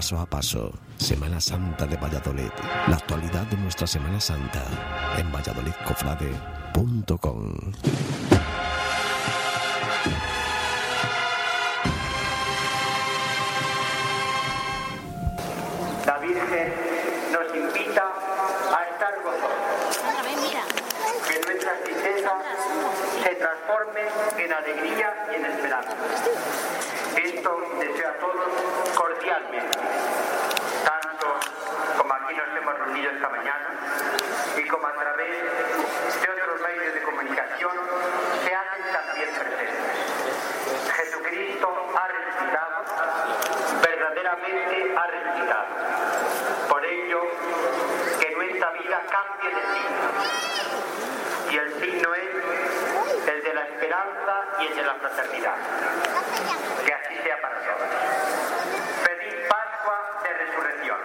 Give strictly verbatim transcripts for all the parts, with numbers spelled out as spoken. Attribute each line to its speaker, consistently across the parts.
Speaker 1: Paso a paso, Semana Santa de Valladolid. La actualidad de nuestra Semana Santa en valladolid cofrade punto com.
Speaker 2: La Virgen nos invita a estar gozosos. Que nuestra tristeza se transforme en alegría y en esperanza. Esto deseo a todos cordialmente, tanto como aquí nos hemos reunido esta mañana y como a través de otros medios de comunicación se hacen también presentes. Jesucristo ha resucitado, verdaderamente ha resucitado. Por ello, que nuestra vida cambie de signo. Y el signo es el de la esperanza y el de la fraternidad. Que así sea para todos. Feliz Pascua de Resurrección.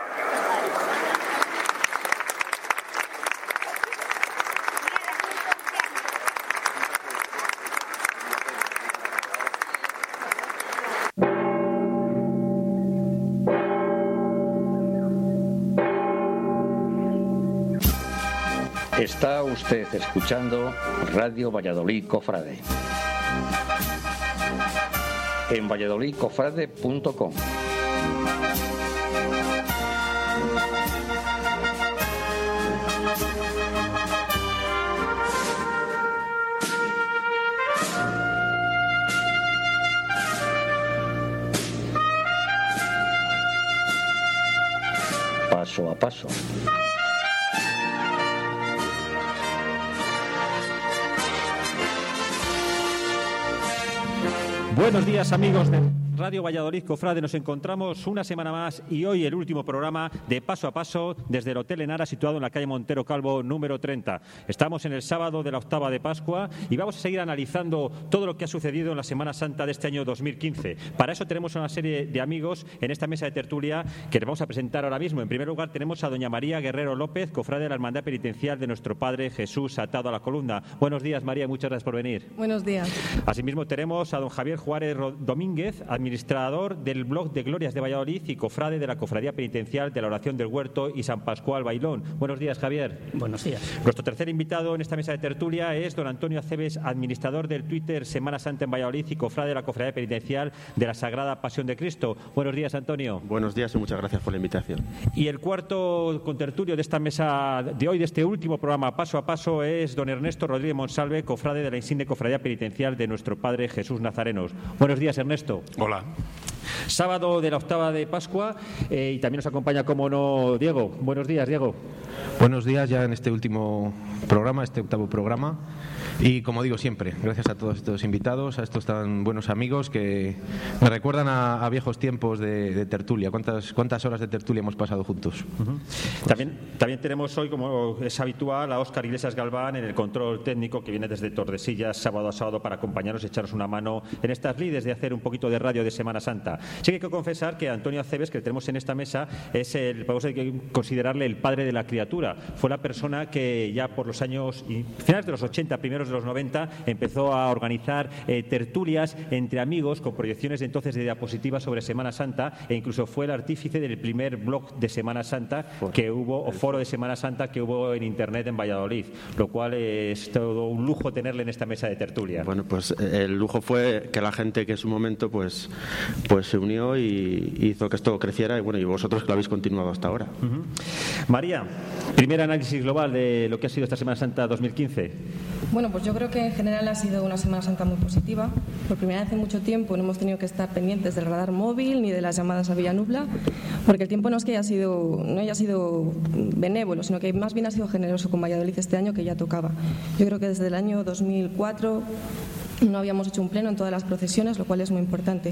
Speaker 3: Está usted escuchando Radio Valladolid Cofrade en valladolid cofrade punto com. Paso a paso.
Speaker 4: Buenos días, amigos de Radio Valladolid Cofrade. Nos encontramos una semana más y hoy el último programa de Paso a Paso desde el Hotel Enara, situado en la calle Montero Calvo número treinta. Estamos en el sábado de la octava de Pascua y vamos a seguir analizando todo lo que ha sucedido en la Semana Santa de este año dos mil quince. Para eso tenemos una serie de amigos en esta mesa de tertulia que les vamos a presentar ahora mismo. En primer lugar tenemos a doña María Guerrero López, cofrade de la Hermandad Penitencial de nuestro Padre Jesús atado a la columna. Buenos días, María, muchas gracias por venir.
Speaker 5: Buenos días.
Speaker 4: Asimismo tenemos a don Javier Juárez Domínguez, administrador del blog de Glorias de Valladolid y cofrade de la Cofradía Penitencial de la Oración del Huerto y San Pascual Bailón. Buenos días, Javier.
Speaker 6: Buenos días.
Speaker 4: Nuestro tercer invitado en esta mesa de tertulia es don Antonio Aceves, administrador del Twitter Semana Santa en Valladolid y cofrade de la Cofradía Penitencial de la Sagrada Pasión de Cristo. Buenos días, Antonio.
Speaker 7: Buenos días y muchas gracias por la invitación.
Speaker 4: Y el cuarto contertulio de esta mesa de hoy, de este último programa Paso a Paso, es don Ernesto Rodríguez Monsalve, cofrade de la insigne Cofradía Penitencial de nuestro Padre Jesús Nazarenos. Buenos días, Ernesto.
Speaker 8: Hola.
Speaker 4: Sábado de la octava de Pascua eh, y también nos acompaña, como no, Diego. Buenos días, Diego.
Speaker 9: Buenos días ya en este último programa, este octavo programa. Y como digo siempre, gracias a todos estos invitados, a estos tan buenos amigos que me recuerdan a, a viejos tiempos de, de tertulia. ¿Cuántas, ¿Cuántas horas de tertulia hemos pasado juntos?
Speaker 4: Uh-huh. También, también tenemos hoy, como es habitual, a Óscar Iglesias Galván en el control técnico, que viene desde Tordesillas sábado a sábado para acompañarnos y echarnos una mano en estas lides de hacer un poquito de radio de Semana Santa. Sí que hay que confesar que Antonio Aceves, que tenemos en esta mesa, es el, podemos considerarle el padre de la criatura. Fue la persona que ya por los años finales de los ochenta, primeros de los noventa, empezó a organizar eh, tertulias entre amigos con proyecciones de entonces de diapositivas sobre Semana Santa, e incluso fue el artífice del primer blog de Semana Santa que hubo, o foro de Semana Santa que hubo en Internet en Valladolid, lo cual es todo un lujo tenerle en esta mesa de tertulia.
Speaker 7: Bueno, pues el lujo fue que la gente que en su momento pues, pues se unió y hizo que esto creciera, y bueno, y vosotros que lo habéis continuado hasta ahora.
Speaker 4: Uh-huh. María, primer análisis global de lo que ha sido esta Semana Santa dos mil quince.
Speaker 5: Bueno, pues yo creo que en general ha sido una Semana Santa muy positiva. Por primera vez en mucho tiempo no hemos tenido que estar pendientes del radar móvil ni de las llamadas a Villanubla, porque el tiempo no es que haya sido, no haya sido benévolo, sino que más bien ha sido generoso con Valladolid este año, que ya tocaba. Yo creo que desde el año dos mil cuatro no habíamos hecho un pleno en todas las procesiones, lo cual es muy importante.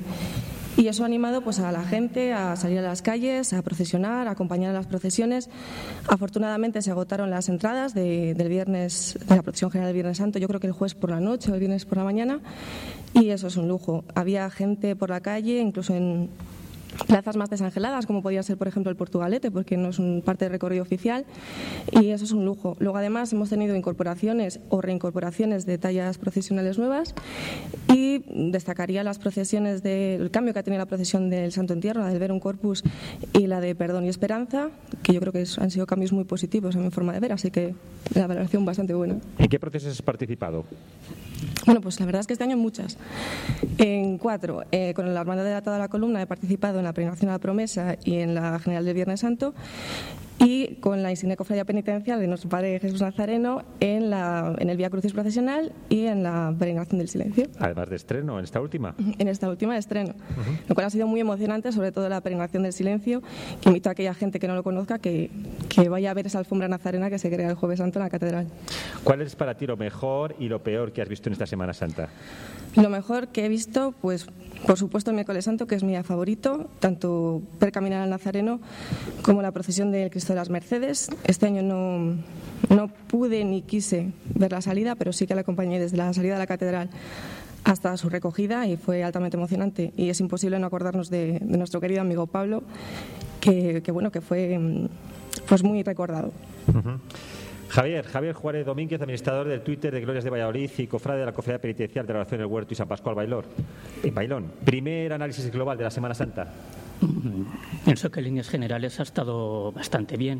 Speaker 5: Y eso ha animado pues, a la gente a salir a las calles, a procesionar, a acompañar a las procesiones. Afortunadamente se agotaron las entradas de, del viernes, de la procesión general del Viernes Santo, yo creo que el jueves por la noche o el viernes por la mañana, y eso es un lujo. Había gente por la calle, incluso en, plazas más desangeladas, como podría ser, por ejemplo, el Portugalete, porque no es un parte del recorrido oficial, y eso es un lujo. Luego, además, hemos tenido incorporaciones o reincorporaciones de tallas procesionales nuevas, y destacaría las procesiones del cambio que ha tenido la procesión del Santo Entierro, la del Verum Corpus y la de Perdón y Esperanza, que yo creo que han sido cambios muy positivos a mi forma de ver, así que la valoración bastante buena.
Speaker 4: ¿En qué procesos has participado?
Speaker 5: Bueno, pues la verdad es que este año en muchas. En cuatro, eh, con la Hermandad de la Atada a la Columna he participado en la Peregrinación a la Promesa y en la General del Viernes Santo, y con la insignia cofradía penitencial de nuestro Padre Jesús Nazareno en, la, en el Vía Crucis procesional y en la Peregrinación del Silencio.
Speaker 4: Además de estreno, en esta última.
Speaker 5: En esta última de estreno,
Speaker 4: uh-huh.
Speaker 5: Lo cual ha sido muy emocionante, sobre todo la Peregrinación del Silencio, que invito a aquella gente que no lo conozca que, que vaya a ver esa alfombra nazarena que se crea el Jueves Santo en la Catedral.
Speaker 4: ¿Cuál es para ti lo mejor y lo peor que has visto en esta Semana Santa?
Speaker 5: Lo mejor que he visto, pues por supuesto el miércoles santo, que es mi día favorito, tanto ver caminar al Nazareno como la procesión del Cristo de las Mercedes. Este año no, no pude ni quise ver la salida, pero sí que la acompañé desde la salida de la catedral hasta su recogida y fue altamente emocionante. Y es imposible no acordarnos de, de nuestro querido amigo Pablo, que, que bueno, que fue pues muy recordado.
Speaker 4: Uh-huh. Javier, Javier Juárez Domínguez, administrador del Twitter de Glorias de Valladolid y cofrade de la Cofradía Penitencial de la Oración del Huerto y San Pascual Bailor. En Bailón, primer análisis global de la Semana Santa.
Speaker 6: Pienso que en líneas generales ha estado bastante bien.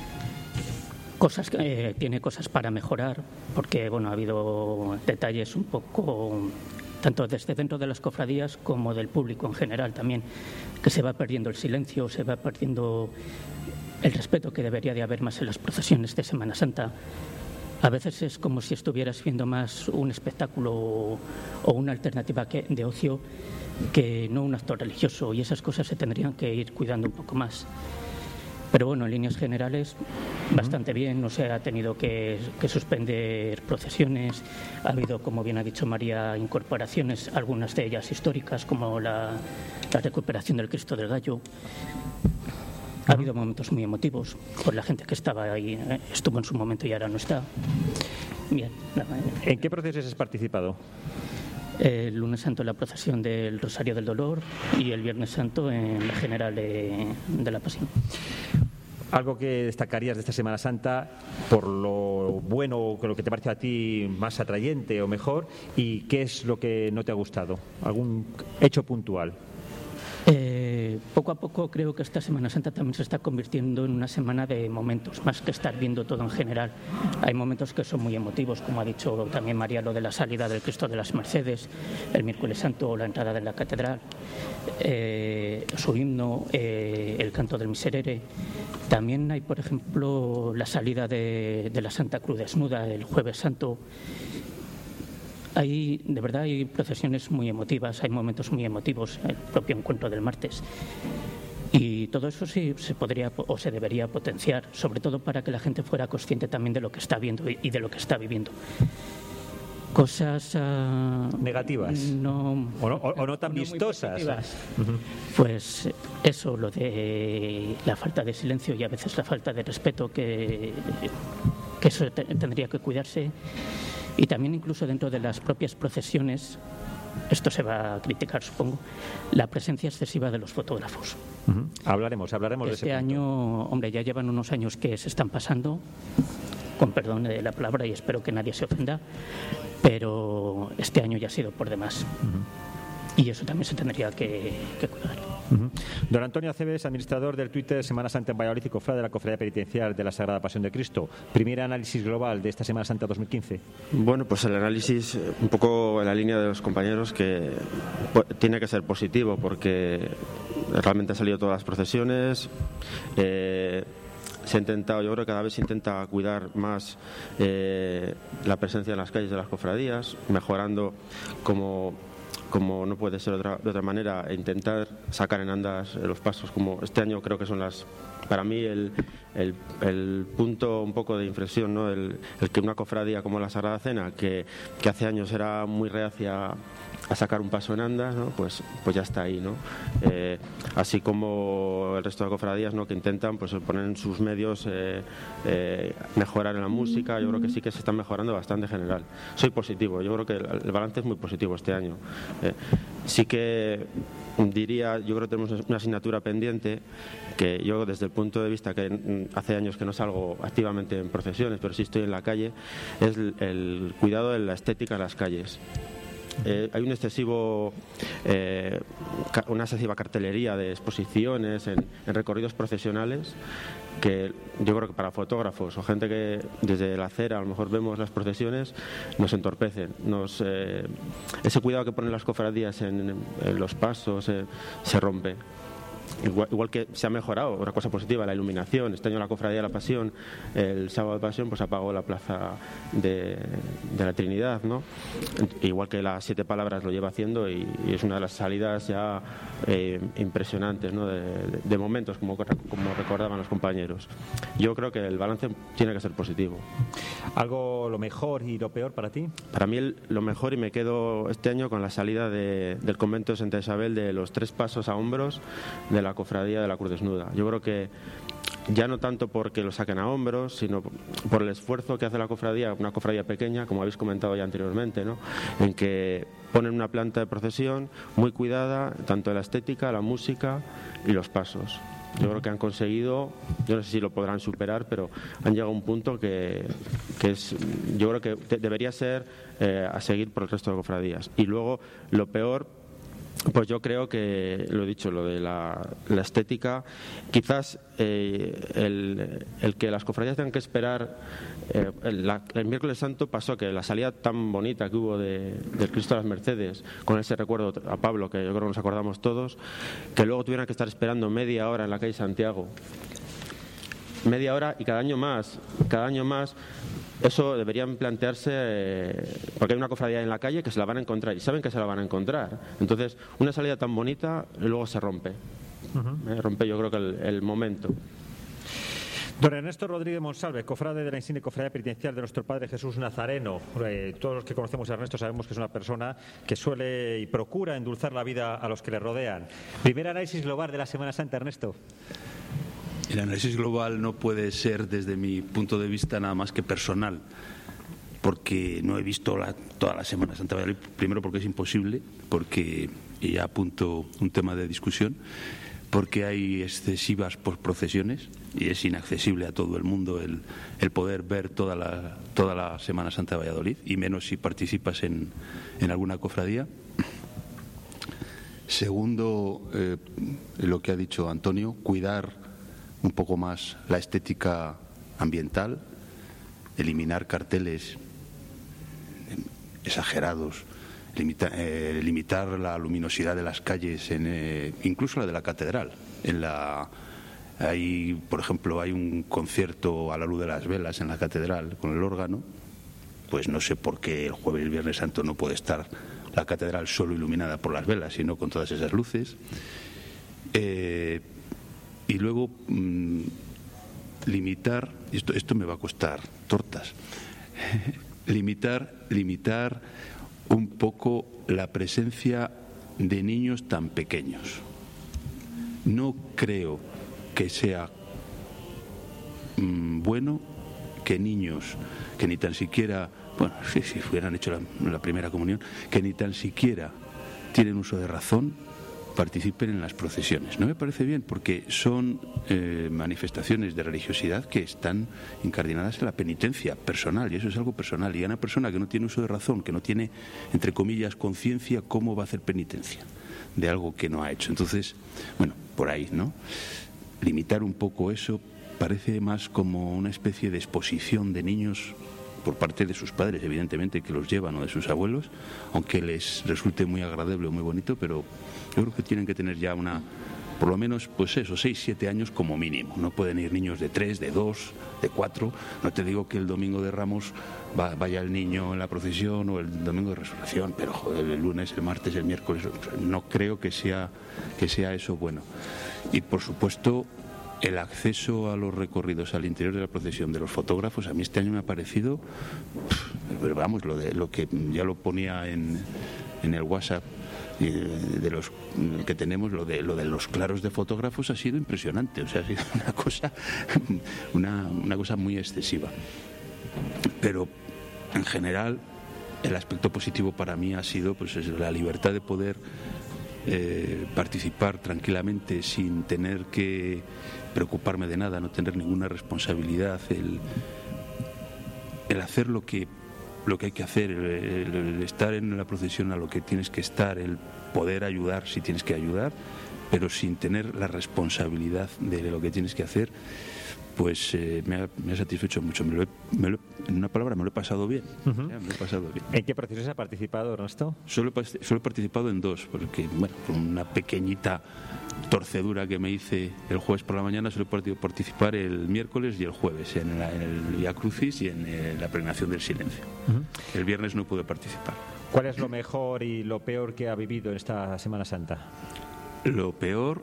Speaker 6: Cosas, eh, tiene cosas para mejorar, porque bueno, ha habido detalles un poco, tanto desde dentro de las cofradías como del público en general también, que se va perdiendo el silencio, se va perdiendo el respeto que debería de haber más en las procesiones de Semana Santa. A veces es como si estuvieras viendo más un espectáculo o una alternativa que, de ocio que no un acto religioso, y esas cosas se tendrían que ir cuidando un poco más. Pero bueno, en líneas generales, bastante bien. No se ha tenido que, que suspender procesiones. Ha habido, como bien ha dicho María, incorporaciones, algunas de ellas históricas, como la, la recuperación del Cristo del Gallo. Ha habido momentos muy emotivos por la gente que estaba ahí, eh, estuvo en su momento y ahora no está. Bien.
Speaker 4: ¿En qué procesos has participado?
Speaker 6: El lunes santo en la procesión del Rosario del Dolor y el viernes santo en la general de, de la Pasión.
Speaker 4: ¿Algo que destacarías de esta Semana Santa por lo bueno o lo que te parece a ti más atrayente o mejor, y qué es lo que no te ha gustado? ¿Algún hecho puntual?
Speaker 6: Eh, poco a poco creo que esta Semana Santa también se está convirtiendo en una semana de momentos, más que estar viendo todo en general. Hay momentos que son muy emotivos, como ha dicho también María, lo de la salida del Cristo de las Mercedes, el miércoles santo o la entrada de la catedral, eh, su himno, eh, el canto del Miserere. También hay, por ejemplo, la salida de, de la Santa Cruz desnuda el jueves santo. Hay, de verdad, hay procesiones muy emotivas, hay momentos muy emotivos, el propio encuentro del martes. Y todo eso sí se podría o se debería potenciar, sobre todo para que la gente fuera consciente también de lo que está viendo y de lo que está viviendo. Cosas uh,
Speaker 4: negativas
Speaker 6: no,
Speaker 4: o, no, o, o no tan no vistosas.
Speaker 6: Uh-huh. Pues eso, lo de la falta de silencio y a veces la falta de respeto, que, que eso te, tendría que cuidarse. Y también incluso dentro de las propias procesiones, esto se va a criticar, supongo, la presencia excesiva de los fotógrafos.
Speaker 4: Uh-huh. Hablaremos, hablaremos
Speaker 6: este
Speaker 4: de ese
Speaker 6: punto. Este año, hombre, ya llevan unos años que se están pasando, con perdón de la palabra, y espero que nadie se ofenda, pero este año ya ha sido por demás. Uh-huh. Y eso también se tendría que, que cuidar.
Speaker 4: Uh-huh. Don Antonio Aceves, administrador del Twitter Semana Santa en Valladolid y cofrade de la Cofradía Penitencial de la Sagrada Pasión de Cristo. Primer análisis global de esta Semana Santa dos mil quince.
Speaker 7: Bueno, pues el análisis un poco en la línea de los compañeros, que tiene que ser positivo porque realmente han salido todas las procesiones. Eh, se ha intentado, yo creo que cada vez se intenta cuidar más eh, la presencia en las calles de las cofradías, mejorando como como no puede ser otra, de otra manera, intentar sacar en andas los pasos, como este año creo que son las, para mí el, el, el punto un poco de inflexión, ¿no? el, el que una cofradía como la Sagrada Cena, que, que hace años era muy reacia a sacar un paso en andas, ¿no? pues, pues ya está ahí, ¿no? Eh, así como el resto de cofradías, ¿no? que intentan pues poner en sus medios eh, eh, mejorar en la música. Yo creo que sí que se están mejorando bastante en general. Soy positivo, yo creo que el, el balance es muy positivo este año. Eh, sí que diría, yo creo que tenemos una asignatura pendiente que yo, desde el punto de vista que hace años que no salgo activamente en procesiones, pero sí estoy en la calle, es el, el cuidado de la estética en las calles. Eh, hay un excesivo, eh, una excesiva cartelería de exposiciones en, en recorridos procesionales que yo creo que para fotógrafos o gente que desde la acera a lo mejor vemos las procesiones nos entorpecen. Nos, eh, ese cuidado que ponen las cofradías en, en los pasos eh, se rompe. Igual, igual que se ha mejorado, una cosa positiva, la iluminación. Este año la Cofradía de la Pasión, el sábado de Pasión, pues apagó la plaza de, de la Trinidad, ¿no? Igual que las Siete Palabras lo lleva haciendo y, y es una de las salidas ya eh, impresionantes, ¿no? de, de, de momentos, como, como recordaban los compañeros. Yo creo que el balance tiene que ser positivo.
Speaker 4: ¿Algo lo mejor y lo peor para ti?
Speaker 7: Para mí el, lo mejor, y me quedo este año con la salida de, del convento de Santa Isabel de los tres pasos a hombros de la Cofradía de la Cruz Desnuda. Yo creo que ya no tanto porque lo saquen a hombros, sino por el esfuerzo que hace la cofradía, una cofradía pequeña, como habéis comentado ya anteriormente, ¿no? En que ponen una planta de procesión muy cuidada, tanto de la estética, la música y los pasos. Yo creo que han conseguido, yo no sé si lo podrán superar, pero han llegado a un punto que, que es, yo creo que te, debería ser eh, a seguir por el resto de cofradías. Y luego, lo peor, pues yo creo que, lo he dicho, lo de la, la estética, quizás eh, el, el que las cofradías tengan que esperar, eh, el, la, el miércoles santo pasó que la salida tan bonita que hubo de, del Cristo de las Mercedes, con ese recuerdo a Pablo, que yo creo que nos acordamos todos, que luego tuvieran que estar esperando media hora en la calle Santiago. Media hora y cada año más, cada año más. Eso deberían plantearse, eh, porque hay una cofradía en la calle que se la van a encontrar y saben que se la van a encontrar. Entonces, una salida tan bonita luego se rompe. Uh-huh. Eh, rompe, yo creo que el, el momento.
Speaker 4: Don Ernesto Rodríguez Monsalve, cofrade de la insigne cofradía penitencial de nuestro Padre Jesús Nazareno. Eh, todos los que conocemos a Ernesto sabemos que es una persona que suele y procura endulzar la vida a los que le rodean. Primer análisis global de la Semana Santa, Ernesto.
Speaker 8: El análisis global no puede ser, desde mi punto de vista, nada más que personal, porque no he visto la, toda la Semana Santa. Primero porque es imposible, porque, y ya apunto un tema de discusión, porque hay excesivas procesiones y es inaccesible a todo el mundo el, el poder ver toda la, toda la Semana Santa de Valladolid, y menos si participas en, en alguna cofradía. Segundo, eh, lo que ha dicho Antonio, cuidar un poco más la estética ambiental, eliminar carteles exagerados, limita, eh, limitar la luminosidad de las calles, en, eh, incluso la de la catedral. En la, hay, por ejemplo, hay un concierto a la luz de las velas en la catedral con el órgano. Pues no sé por qué el jueves y el viernes santo no puede estar la catedral solo iluminada por las velas, sino con todas esas luces. Eh, Y luego mmm, limitar, esto, esto me va a costar tortas, limitar, limitar un poco la presencia de niños tan pequeños. No creo que sea mmm, bueno que niños que ni tan siquiera, bueno, si, si hubieran hecho la, la primera comunión, que ni tan siquiera tienen uso de razón, participen en las procesiones. No me parece bien, porque son eh, manifestaciones de religiosidad que están incardinadas en la penitencia personal, y eso es algo personal. Y a una persona que no tiene uso de razón, que no tiene, entre comillas, conciencia, ¿cómo va a hacer penitencia de algo que no ha hecho? Entonces, bueno, por ahí, ¿no? Limitar un poco eso parece más como una especie de exposición de niños por parte de sus padres, evidentemente, que los llevan, o de sus abuelos, aunque les resulte muy agradable o muy bonito, pero yo creo que tienen que tener ya una, por lo menos, pues eso, seis, siete años como mínimo. No pueden ir niños de tres, de dos, de cuatro. No te digo que el domingo de Ramos va, vaya el niño en la procesión, o el domingo de Resurrección, pero joder, el lunes, el martes, el miércoles, no creo que sea, que sea eso bueno. Y por supuesto, el acceso a los recorridos al interior de la procesión de los fotógrafos, a mí este año me ha parecido, pero vamos, lo de lo que ya lo ponía en, en el WhatsApp de los que tenemos, lo de lo de los claros de fotógrafos ha sido impresionante. O sea, ha sido una cosa una, una cosa muy excesiva. Pero en general el aspecto positivo para mí ha sido pues la libertad de poder eh, participar tranquilamente sin tener que preocuparme de nada, no tener ninguna responsabilidad, el, el hacer lo que lo que hay que hacer, el, el, el estar en la procesión a lo que tienes que estar, el poder ayudar si tienes que ayudar, pero sin tener la responsabilidad de lo que tienes que hacer, pues eh, me, ha, me ha satisfecho mucho. Me lo he, me lo, en una palabra, me lo he pasado bien.
Speaker 4: Uh-huh.
Speaker 8: Ya, me lo he pasado bien.
Speaker 4: ¿En qué procesos ha participado, Ernesto?
Speaker 8: Solo, solo he participado en dos, porque, bueno, con una pequeñita torcedura que me hice el jueves por la mañana, solo he podido participar el miércoles y el jueves en, la, en el Vía Crucis y en el, la pregnación del silencio. Uh-huh. El viernes no pude participar.
Speaker 4: ¿Cuál es lo mejor y lo peor que ha vivido en esta Semana Santa?
Speaker 8: Lo peor,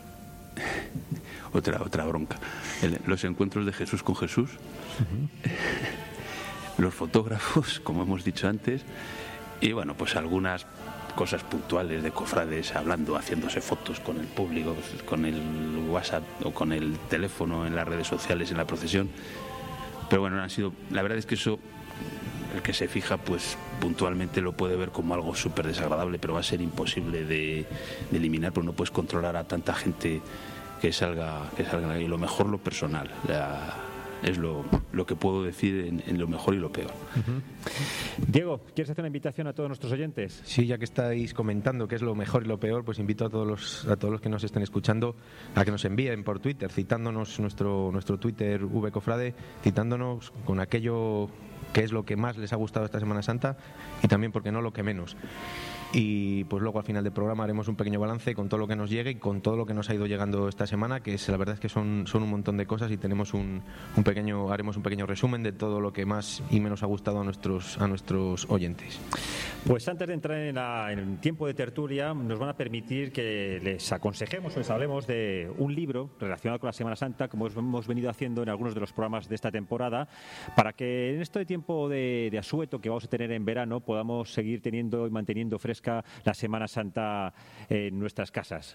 Speaker 8: otra otra bronca, el, los encuentros de Jesús con Jesús, uh-huh. Los fotógrafos, como hemos dicho antes, y bueno, pues algunas cosas puntuales de cofrades hablando, haciéndose fotos con el público, con el WhatsApp o con el teléfono en las redes sociales, en la procesión. Pero bueno, han sido, la verdad es que eso, el que se fija pues puntualmente lo puede ver como algo súper desagradable, pero va a ser imposible de, de eliminar, porque no puedes controlar a tanta gente que salga, que salga, y lo mejor lo personal, la, es lo, lo que puedo decir en, en lo mejor y lo peor.
Speaker 4: Uh-huh. Diego, ¿quieres hacer una invitación a todos nuestros oyentes?
Speaker 9: Sí, ya que estáis comentando qué es lo mejor y lo peor, pues invito a todos los, a todos los que nos estén escuchando a que nos envíen por Twitter, citándonos nuestro, nuestro Twitter vcofrade, citándonos con aquello que es lo que más les ha gustado esta Semana Santa y también, porque no, lo que menos. Y pues luego al final del programa haremos un pequeño balance con todo lo que nos llegue y con todo lo que nos ha ido llegando esta semana, que es, la verdad es que son, son un montón de cosas, y tenemos un, un pequeño haremos un pequeño resumen de todo lo que más y menos ha gustado a nuestros a nuestros oyentes.
Speaker 4: Pues antes de entrar en, la, en el tiempo de tertulia, nos van a permitir que les aconsejemos o les hablemos de un libro relacionado con la Semana Santa, como hemos venido haciendo en algunos de los programas de esta temporada, para que en este tiempo de, de asueto que vamos a tener en verano podamos seguir teniendo y manteniendo fresca la Semana Santa en nuestras casas.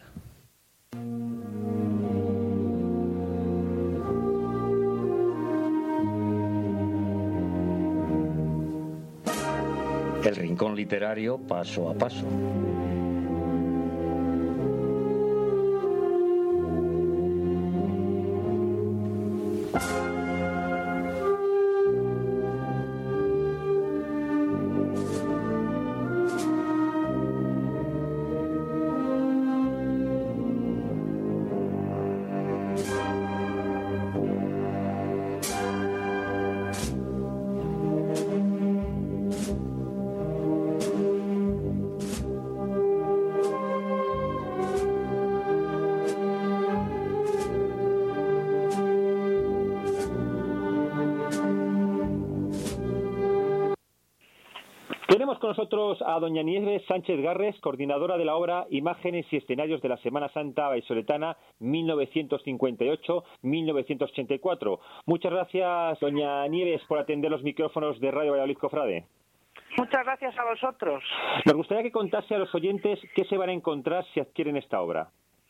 Speaker 3: El rincón literario paso a paso.
Speaker 4: Tenemos con nosotros a doña Nieves Sánchez Garres, coordinadora de la obra Imágenes y Escenarios de la Semana Santa Vallisoletana mil novecientos cincuenta y ocho a mil novecientos ochenta y cuatro. Muchas gracias, doña Nieves, por atender los micrófonos de Radio Valladolid Cofrade.
Speaker 10: Muchas gracias a vosotros.
Speaker 4: Nos gustaría que contase a los oyentes qué se van a encontrar si adquieren esta obra.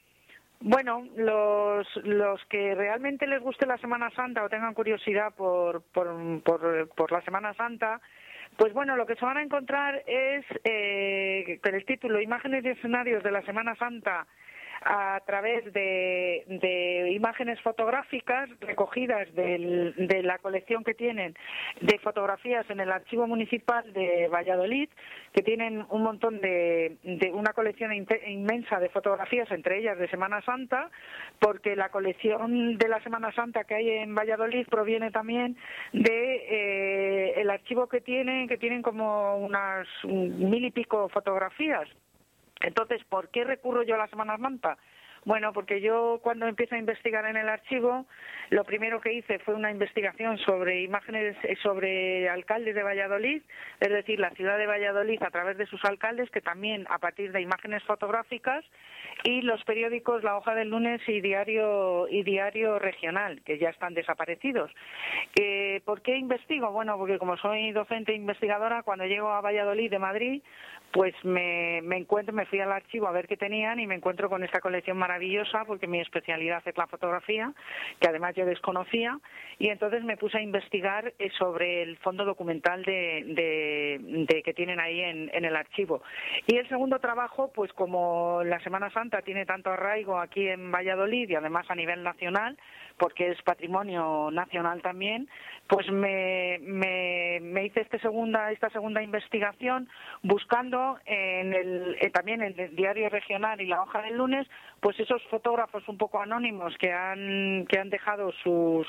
Speaker 10: Bueno, los, los que realmente les guste la Semana Santa o tengan curiosidad por, por, por, por la Semana Santa, pues bueno, lo que se van a encontrar es eh, el título Imágenes y Escenarios de la Semana Santa a través de, de imágenes fotográficas recogidas del, de la colección que tienen de fotografías en el Archivo Municipal de Valladolid, que tienen un montón de, de una colección inmensa de fotografías, entre ellas de Semana Santa, porque la colección de la Semana Santa que hay en Valladolid proviene también de eh, el archivo que tienen, que tienen como unas mil y pico fotografías. Entonces, ¿por qué recurro yo a la Semana Santa? Bueno, porque yo cuando empiezo a investigar en el archivo, lo primero que hice fue una investigación sobre imágenes, sobre alcaldes de Valladolid, es decir, la ciudad de Valladolid a través de sus alcaldes, que también a partir de imágenes fotográficas, y los periódicos La Hoja del Lunes y Diario y Diario Regional, que ya están desaparecidos. Eh, ¿Por qué investigo? Bueno, porque como soy docente e investigadora, cuando llego a Valladolid de Madrid, pues me, me encuentro, me fui al archivo a ver qué tenían y me encuentro con esta colección maravillosa maravillosa porque mi especialidad es la fotografía, que además yo desconocía, y entonces me puse a investigar sobre el fondo documental de, de, de que tienen ahí en, en el archivo. Y el segundo trabajo, pues como la Semana Santa tiene tanto arraigo aquí en Valladolid y además a nivel nacional, porque es patrimonio nacional también, pues me, me, me hice este segunda, esta segunda investigación buscando en el, eh, también en el Diario Regional y La Hoja del Lunes, pues esos fotógrafos un poco anónimos que han que han dejado sus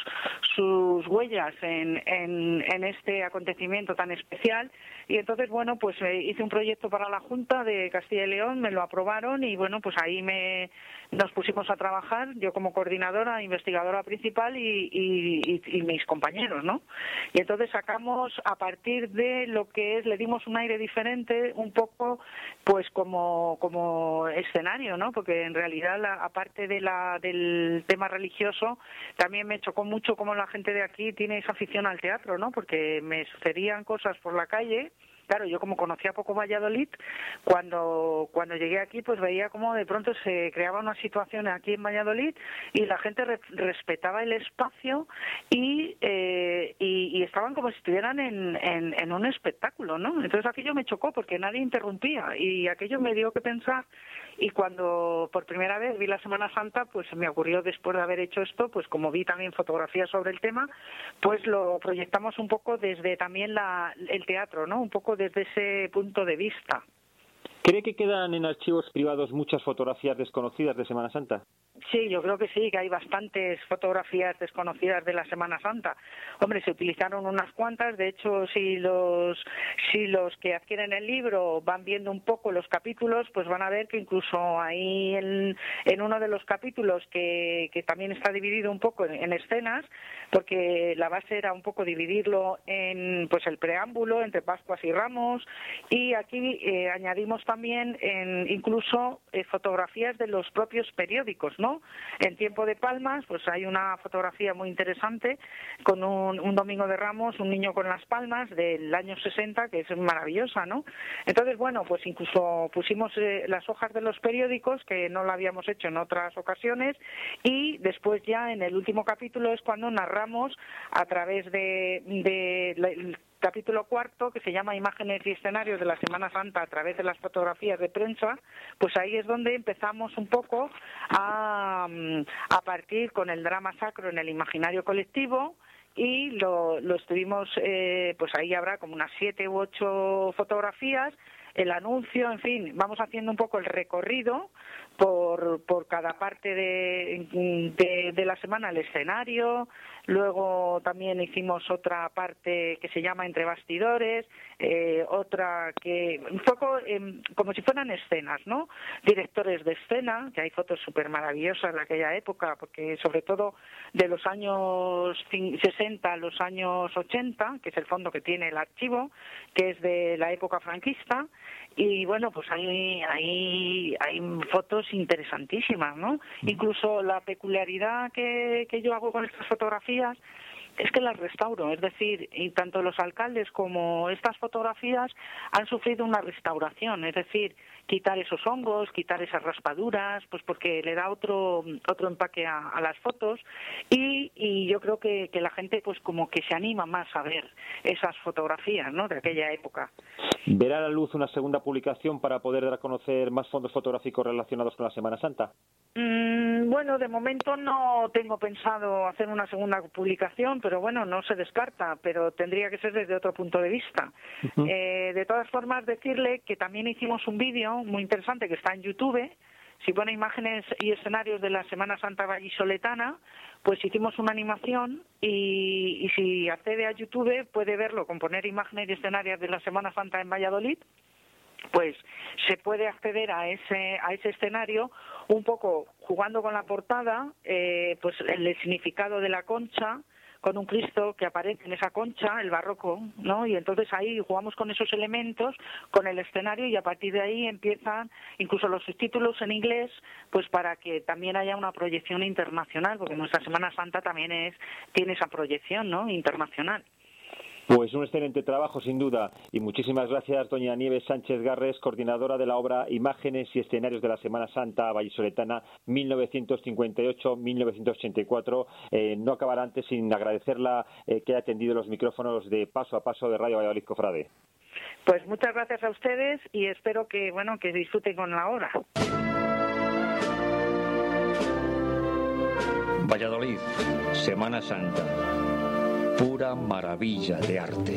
Speaker 10: sus huellas en, en, en este acontecimiento tan especial. Y entonces, bueno, pues eh, hice un proyecto para la Junta de Castilla y León, me lo aprobaron y, bueno, pues ahí me nos pusimos a trabajar, yo como coordinadora, investigadora principal y, y, y, y mis compañeros, ¿no? Y entonces sacamos, a partir de lo que es, le dimos un aire diferente, un poco, pues como, como escenario, ¿no? Porque en realidad, la, aparte de la, del tema religioso, también me chocó mucho cómo la gente de aquí tiene esa afición al teatro, ¿no? Porque me sucedían cosas por la calle. Claro, yo como conocía poco Valladolid, cuando cuando llegué aquí pues veía cómo de pronto se creaba una situación aquí en Valladolid y la gente re respetaba el espacio y, eh, y y estaban como si estuvieran en, en, en un espectáculo, ¿no? Entonces aquello me chocó porque nadie interrumpía y aquello me dio que pensar. Y cuando por primera vez vi la Semana Santa, pues me ocurrió después de haber hecho esto, pues como vi también fotografías sobre el tema, pues lo proyectamos un poco desde también la, el teatro, ¿no? Un poco desde ese punto de vista.
Speaker 4: ¿Cree que quedan en archivos privados muchas fotografías desconocidas de Semana Santa?
Speaker 10: Sí, yo creo que sí, que hay bastantes fotografías desconocidas de la Semana Santa. Hombre, se utilizaron unas cuantas, de hecho, si los si los que adquieren el libro van viendo un poco los capítulos, pues van a ver que incluso ahí en, en uno de los capítulos que, que también está dividido un poco en, en escenas, porque la base era un poco dividirlo en pues el preámbulo entre Pascuas y Ramos, y aquí eh, añadimos también en, incluso eh, fotografías de los propios periódicos, ¿no? En Tiempo de Palmas, pues hay una fotografía muy interesante con un, un Domingo de Ramos, un niño con las palmas del año sesenta, que es maravillosa, ¿no? Entonces, bueno, pues incluso pusimos eh, las hojas de los periódicos, que no lo habíamos hecho en otras ocasiones, y después ya en el último capítulo es cuando narramos a través de, de la, el capítulo cuarto, que se llama Imágenes y escenarios de la Semana Santa a través de las fotografías de prensa, pues ahí es donde empezamos un poco a, a partir con el drama sacro en el imaginario colectivo, y lo, lo estuvimos, eh, pues ahí habrá como unas siete u ocho fotografías, el anuncio, en fin, vamos haciendo un poco el recorrido por, por cada parte de, de, de la semana, el escenario. Luego también hicimos otra parte que se llama Entre Bastidores, eh, otra que un poco eh, como si fueran escenas, ¿no? Directores de escena, que hay fotos súper maravillosas de aquella época, porque sobre todo de los años sesenta a los años ochenta, que es el fondo que tiene el archivo, que es de la época franquista. Y bueno, pues hay, hay, hay fotos interesantísimas, ¿no? Incluso la peculiaridad que, que yo hago con estas fotografías es que las restauro, es decir, y tanto los alcaldes como estas fotografías han sufrido una restauración, es decir, quitar esos hongos, quitar esas raspaduras, pues porque le da otro otro empaque a, a las fotos, y, y yo creo que, que la gente pues como que se anima más a ver esas fotografías, ¿no?, de aquella época.
Speaker 4: ¿Verá a la luz una segunda publicación para poder dar a conocer más fondos fotográficos relacionados con la Semana Santa?
Speaker 10: Mm, bueno, de momento no tengo pensado hacer una segunda publicación, pero bueno, no se descarta, pero tendría que ser desde otro punto de vista. Uh-huh. Eh, de todas formas, decirle que también hicimos un vídeo muy interesante que está en YouTube. Si pone imágenes y escenarios de la Semana Santa vallisoletana, pues hicimos una animación y, y si accede a YouTube puede verlo con poner imágenes y escenarios de la Semana Santa en Valladolid. Pues se puede acceder a ese a ese escenario un poco jugando con la portada, eh, pues el significado de la concha, con un Cristo que aparece en esa concha, el barroco, ¿no? Y entonces ahí jugamos con esos elementos, con el escenario, y a partir de ahí empiezan incluso los subtítulos en inglés, pues para que también haya una proyección internacional, porque nuestra Semana Santa también es tiene esa proyección, ¿no?, internacional.
Speaker 4: Pues un excelente trabajo, sin duda, y muchísimas gracias, doña Nieves Sánchez Garres, coordinadora de la obra Imágenes y Escenarios de la Semana Santa vallisoletana mil novecientos cincuenta y ocho a mil novecientos ochenta y cuatro. Eh, no acabará antes sin agradecerla eh, que haya atendido los micrófonos de Paso a Paso de Radio Valladolid Cofrade.
Speaker 10: Pues muchas gracias a ustedes y espero que, bueno, que disfruten con la obra.
Speaker 3: Valladolid, Semana Santa. Pura maravilla de arte.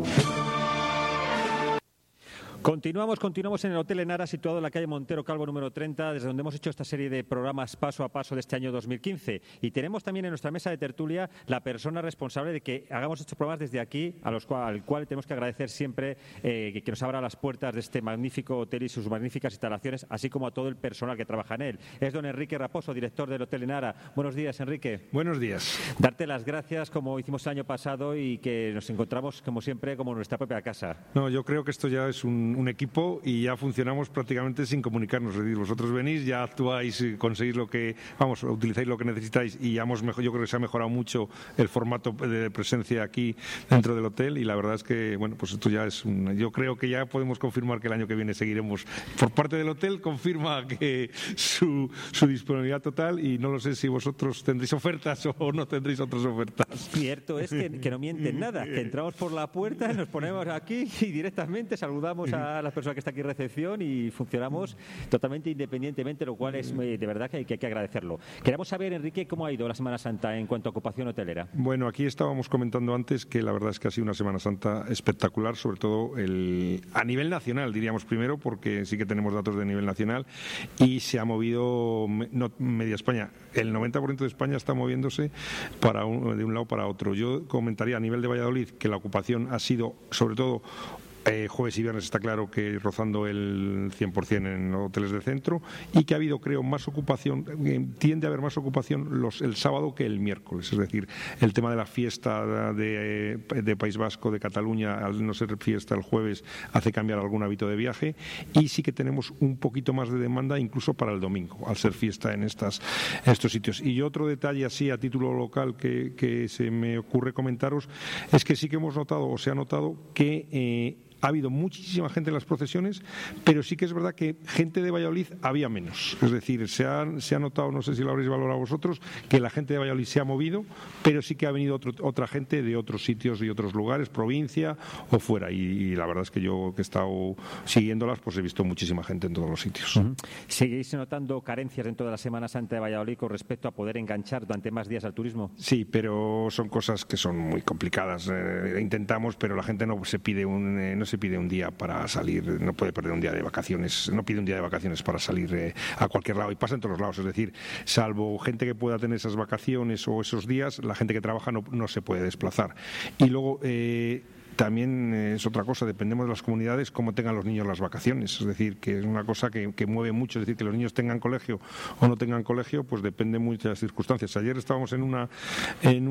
Speaker 4: Continuamos, continuamos en el Hotel Enara, situado en la calle Montero Calvo número treinta, desde donde hemos hecho esta serie de programas paso a paso de este año dos mil quince. Y tenemos también en nuestra mesa de tertulia la persona responsable de que hagamos estos programas desde aquí, a los cual, al cual tenemos que agradecer siempre eh, que nos abra las puertas de este magnífico hotel y sus magníficas instalaciones, así como a todo el personal que trabaja en él. Es don Enrique Raposo, director del Hotel Enara. Buenos días, Enrique.
Speaker 11: Buenos días.
Speaker 4: Darte las gracias, como hicimos el año pasado, y que nos encontramos, como siempre, como en nuestra propia casa.
Speaker 11: No, yo creo que esto ya es un un equipo y ya funcionamos prácticamente sin comunicarnos. Es decir, vosotros venís, ya actuáis, conseguís lo que, vamos, utilizáis lo que necesitáis y ya hemos mejor, yo creo que se ha mejorado mucho el formato de presencia aquí dentro del hotel y la verdad es que, bueno, pues esto ya es un, yo creo que ya podemos confirmar que el año que viene seguiremos. Por parte del hotel confirma que su, su disponibilidad total y no lo sé si vosotros tendréis ofertas o no tendréis otras ofertas.
Speaker 4: Cierto es que, que no mienten nada, que entramos por la puerta, nos ponemos aquí y directamente saludamos a las personas que está aquí en recepción y funcionamos totalmente independientemente, lo cual es de verdad que hay que, hay que agradecerlo. Queremos saber, Enrique, cómo ha ido la Semana Santa en cuanto a ocupación hotelera.
Speaker 11: Bueno, aquí estábamos comentando antes que la verdad es que ha sido una Semana Santa espectacular, sobre todo el, a nivel nacional, diríamos primero, porque sí que tenemos datos de nivel nacional y se ha movido no, media España. El noventa por ciento de España está moviéndose para un, de un lado para otro. Yo comentaría a nivel de Valladolid que la ocupación ha sido, sobre todo, Eh, jueves y viernes está claro que rozando el cien por ciento en los hoteles de centro y que ha habido, creo, más ocupación, eh, tiende a haber más ocupación los, el sábado que el miércoles. Es decir, el tema de la fiesta de, de País Vasco, de Cataluña, al no ser fiesta el jueves, hace cambiar algún hábito de viaje y sí que tenemos un poquito más de demanda incluso para el domingo, al ser fiesta en, estas, en estos sitios. Y otro detalle así a título local que, que se me ocurre comentaros es que sí que hemos notado o se ha notado que eh, ha habido muchísima gente en las procesiones, pero sí que es verdad que gente de Valladolid había menos. Es decir, se ha, se ha notado, no sé si lo habréis valorado vosotros, que la gente de Valladolid se ha movido, pero sí que ha venido otro, otra gente de otros sitios y otros lugares, provincia o fuera. Y, y la verdad es que yo que he estado siguiéndolas, pues he visto muchísima gente en todos los sitios.
Speaker 4: Uh-huh. ¿Seguís notando carencias dentro de la Semana Santa de Valladolid con respecto a poder enganchar durante más días al turismo?
Speaker 11: Sí, pero son cosas que son muy complicadas. Eh, intentamos, pero la gente no se pide un... Eh, no se pide un día para salir, no puede perder un día de vacaciones, no pide un día de vacaciones para salir eh, a cualquier lado y pasa en todos los lados, es decir, salvo gente que pueda tener esas vacaciones o esos días, la gente que trabaja no, no se puede desplazar. Y luego eh, también es otra cosa, dependemos de las comunidades cómo tengan los niños las vacaciones, es decir, que es una cosa que, que mueve mucho, es decir, que los niños tengan colegio o no tengan colegio, pues depende mucho de las circunstancias. Ayer estábamos en una en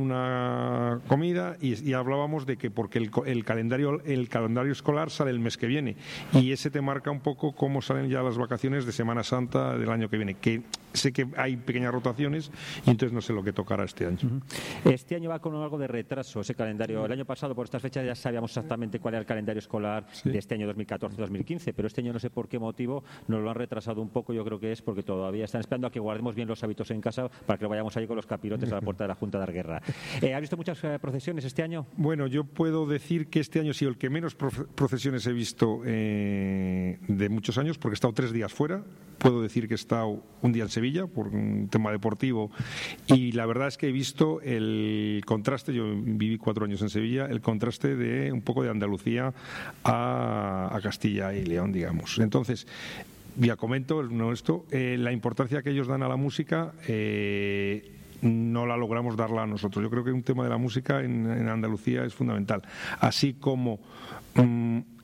Speaker 11: una comida y, y hablábamos de que porque el, el calendario el calendario escolar sale el mes que viene y ese te marca un poco cómo salen ya las vacaciones de Semana Santa del año que viene, que sé que hay pequeñas rotaciones y entonces no sé lo que tocará este año.
Speaker 4: Uh-huh. Este año va con algo de retraso ese calendario. El año pasado por estas fechas ya sabíamos exactamente cuál era el calendario escolar sí. de este año dos mil catorce dos mil quince, pero este año no sé por qué motivo nos lo han retrasado un poco. Yo creo que es porque todavía están esperando a que guardemos bien los hábitos en casa para que no vayamos ahí con los capirotes a la puerta de la Junta de Arguerra. Eh, ¿Has visto muchas eh, procesiones este año?
Speaker 11: Bueno, yo puedo decir que este año ha sido el que menos procesiones he visto eh, de muchos años, porque he estado tres días fuera. Puedo decir que he estado un día en Sevilla por un tema deportivo y la verdad es que he visto el contraste, yo viví cuatro años en Sevilla, el contraste de un poco de Andalucía a, a Castilla y León, digamos. Entonces, ya comento no esto, eh, la importancia que ellos dan a la música eh, no la logramos darla a nosotros. Yo creo que un tema de la música en, en Andalucía es fundamental, así como mmm,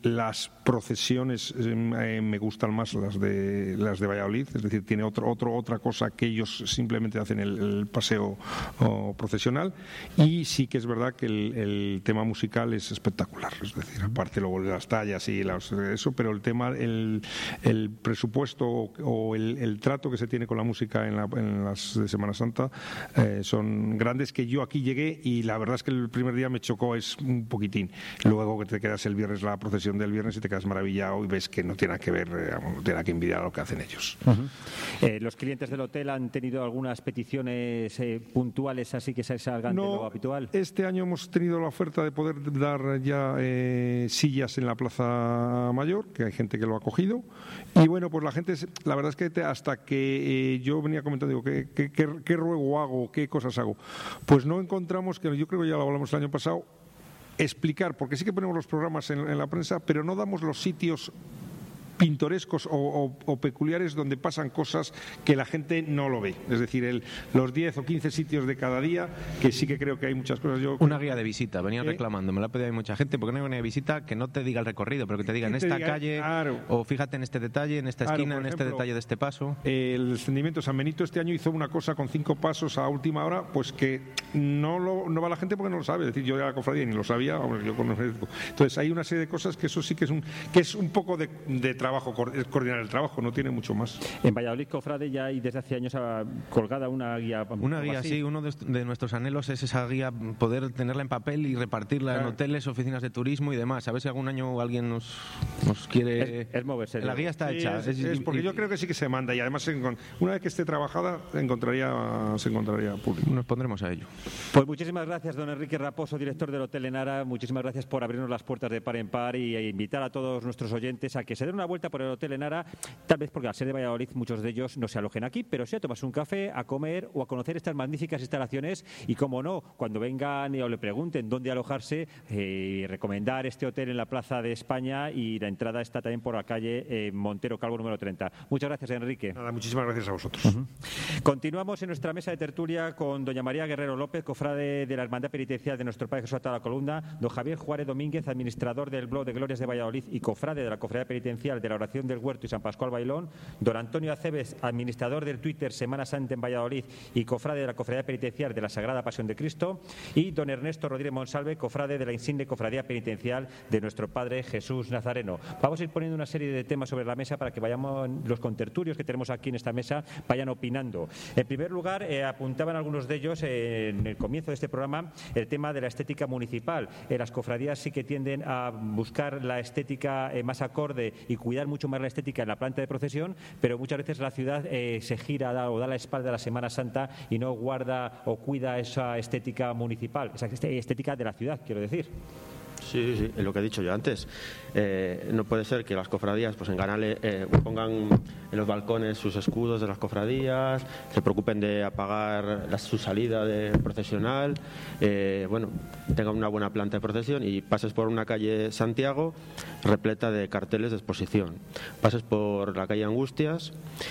Speaker 11: las procesiones eh, me gustan más las de las de Valladolid, es decir, tiene otro, otro otra cosa que ellos simplemente hacen el, el paseo oh, procesional, y sí que es verdad que el, el tema musical es espectacular, es decir, aparte luego de las tallas y las, eso, pero el tema, el, el presupuesto o el, el trato que se tiene con la música en, la, en las de Semana Santa eh, son grandes, que yo aquí llegué y la verdad es que el primer día me chocó es un poquitín, luego que te quedas el viernes, la procesión del viernes, y te quedas maravillado y ves que no tiene nada que ver, no tiene nada que envidiar a lo que hacen ellos.
Speaker 4: Uh-huh. eh, ¿Los clientes del hotel han tenido algunas peticiones eh, puntuales así que se salgan
Speaker 11: no,
Speaker 4: de lo habitual?
Speaker 11: Este año hemos tenido la oferta de poder dar ya eh, sillas en la Plaza Mayor, que hay gente que lo ha cogido, y bueno, pues la gente, la verdad es que te, hasta que eh, yo venía comentando, digo, ¿qué, qué, qué, qué ruego hago? ¿Qué cosas hago? Pues no encontramos, que yo creo que ya lo hablamos el año pasado, explicar, porque sí que ponemos los programas en, en la prensa, pero no damos los sitios pintorescos o, o, o peculiares donde pasan cosas que la gente no lo ve. Es decir, el, los diez o quince sitios de cada día, que sí que creo que hay muchas cosas. Yo
Speaker 9: Una guía de visita, venían
Speaker 11: ¿Eh? reclamando,
Speaker 9: me la ha pedido mucha gente, porque no hay una guía de visita que no te diga el recorrido, pero que te diga en esta diga, calle,
Speaker 11: claro.
Speaker 9: o fíjate en este detalle, en esta
Speaker 11: claro,
Speaker 9: esquina, en
Speaker 11: ejemplo,
Speaker 9: este detalle de este paso.
Speaker 11: El descendimiento San Benito este año hizo una cosa con cinco pasos a última hora, pues que no lo, no va la gente porque no lo sabe. Es decir, yo de la cofradía ni lo sabía, yo conozco. Entonces hay una serie de cosas que eso sí que es un, que es un poco de, de trabajo coordinado. El trabajo, no tiene mucho más.
Speaker 4: En Valladolid, Cofrade, ya hay desde hace años colgada una guía.
Speaker 9: Una guía, así. Sí, uno de, de nuestros anhelos es esa guía, poder tenerla en papel y repartirla claro. en hoteles, oficinas de turismo y demás. A ver si algún año alguien nos, nos quiere...
Speaker 4: Es, es moverse.
Speaker 9: La guía está
Speaker 11: sí,
Speaker 9: hecha.
Speaker 11: Es, es, es porque y, yo creo que sí que se manda, y además una vez que esté trabajada encontraría, se encontraría público.
Speaker 9: Nos pondremos a ello.
Speaker 4: Pues muchísimas gracias, don Enrique Raposo, director del Hotel Enara. Muchísimas gracias por abrirnos las puertas de par en par y e invitar a todos nuestros oyentes a que se den una vuelta por el Hotel Enara. Tal vez porque al ser de Valladolid muchos de ellos no se alojen aquí, pero sí a tomarse un café, a comer o a conocer estas magníficas instalaciones, y como no, cuando vengan o le pregunten dónde alojarse, eh, recomendar este hotel en la Plaza de España, y la entrada está también por la calle eh, Montero Calvo número treinta. Muchas gracias, Enrique.
Speaker 11: Nada, muchísimas gracias a vosotros.
Speaker 4: Uh-huh. Continuamos en nuestra mesa de tertulia con doña María Guerrero López, cofrade de la Hermandad Penitencial de nuestro Padre Jesús Atado a la Columna, don Javier Juárez Domínguez, administrador del blog de Glorias de Valladolid y cofrade de la Cofradía Penitencial de la Oración del Huerto y San Pascual Bailón, don Antonio Aceves, administrador del Twitter Semana Santa en Valladolid y cofrade de la Cofradía Penitencial de la Sagrada Pasión de Cristo, y don Ernesto Rodríguez Monsalve, cofrade de la insigne Cofradía Penitencial de nuestro Padre Jesús Nazareno. Vamos a ir poniendo una serie de temas sobre la mesa para que vayamos, los contertulios que tenemos aquí en esta mesa vayan opinando. En primer lugar, eh, apuntaban algunos de ellos eh, en el comienzo de este programa el tema de la estética municipal. Eh, las cofradías sí que tienden a buscar la estética eh, más acorde y cuidar mucho más la estética en la planta de procesión, pero muchas veces la ciudad eh, se gira da, o da la espalda a la Semana Santa y no guarda o cuida esa estética municipal, esa estética de la ciudad, quiero decir.
Speaker 7: Sí, sí, es lo que he dicho yo antes. Eh, no puede ser que las cofradías pues en Ganale eh, pongan en los balcones sus escudos de las cofradías, se preocupen de apagar la, su salida de procesional, eh, bueno, tengan una buena planta de procesión y pases por una calle Santiago repleta de carteles de exposición. Pases por la calle Angustias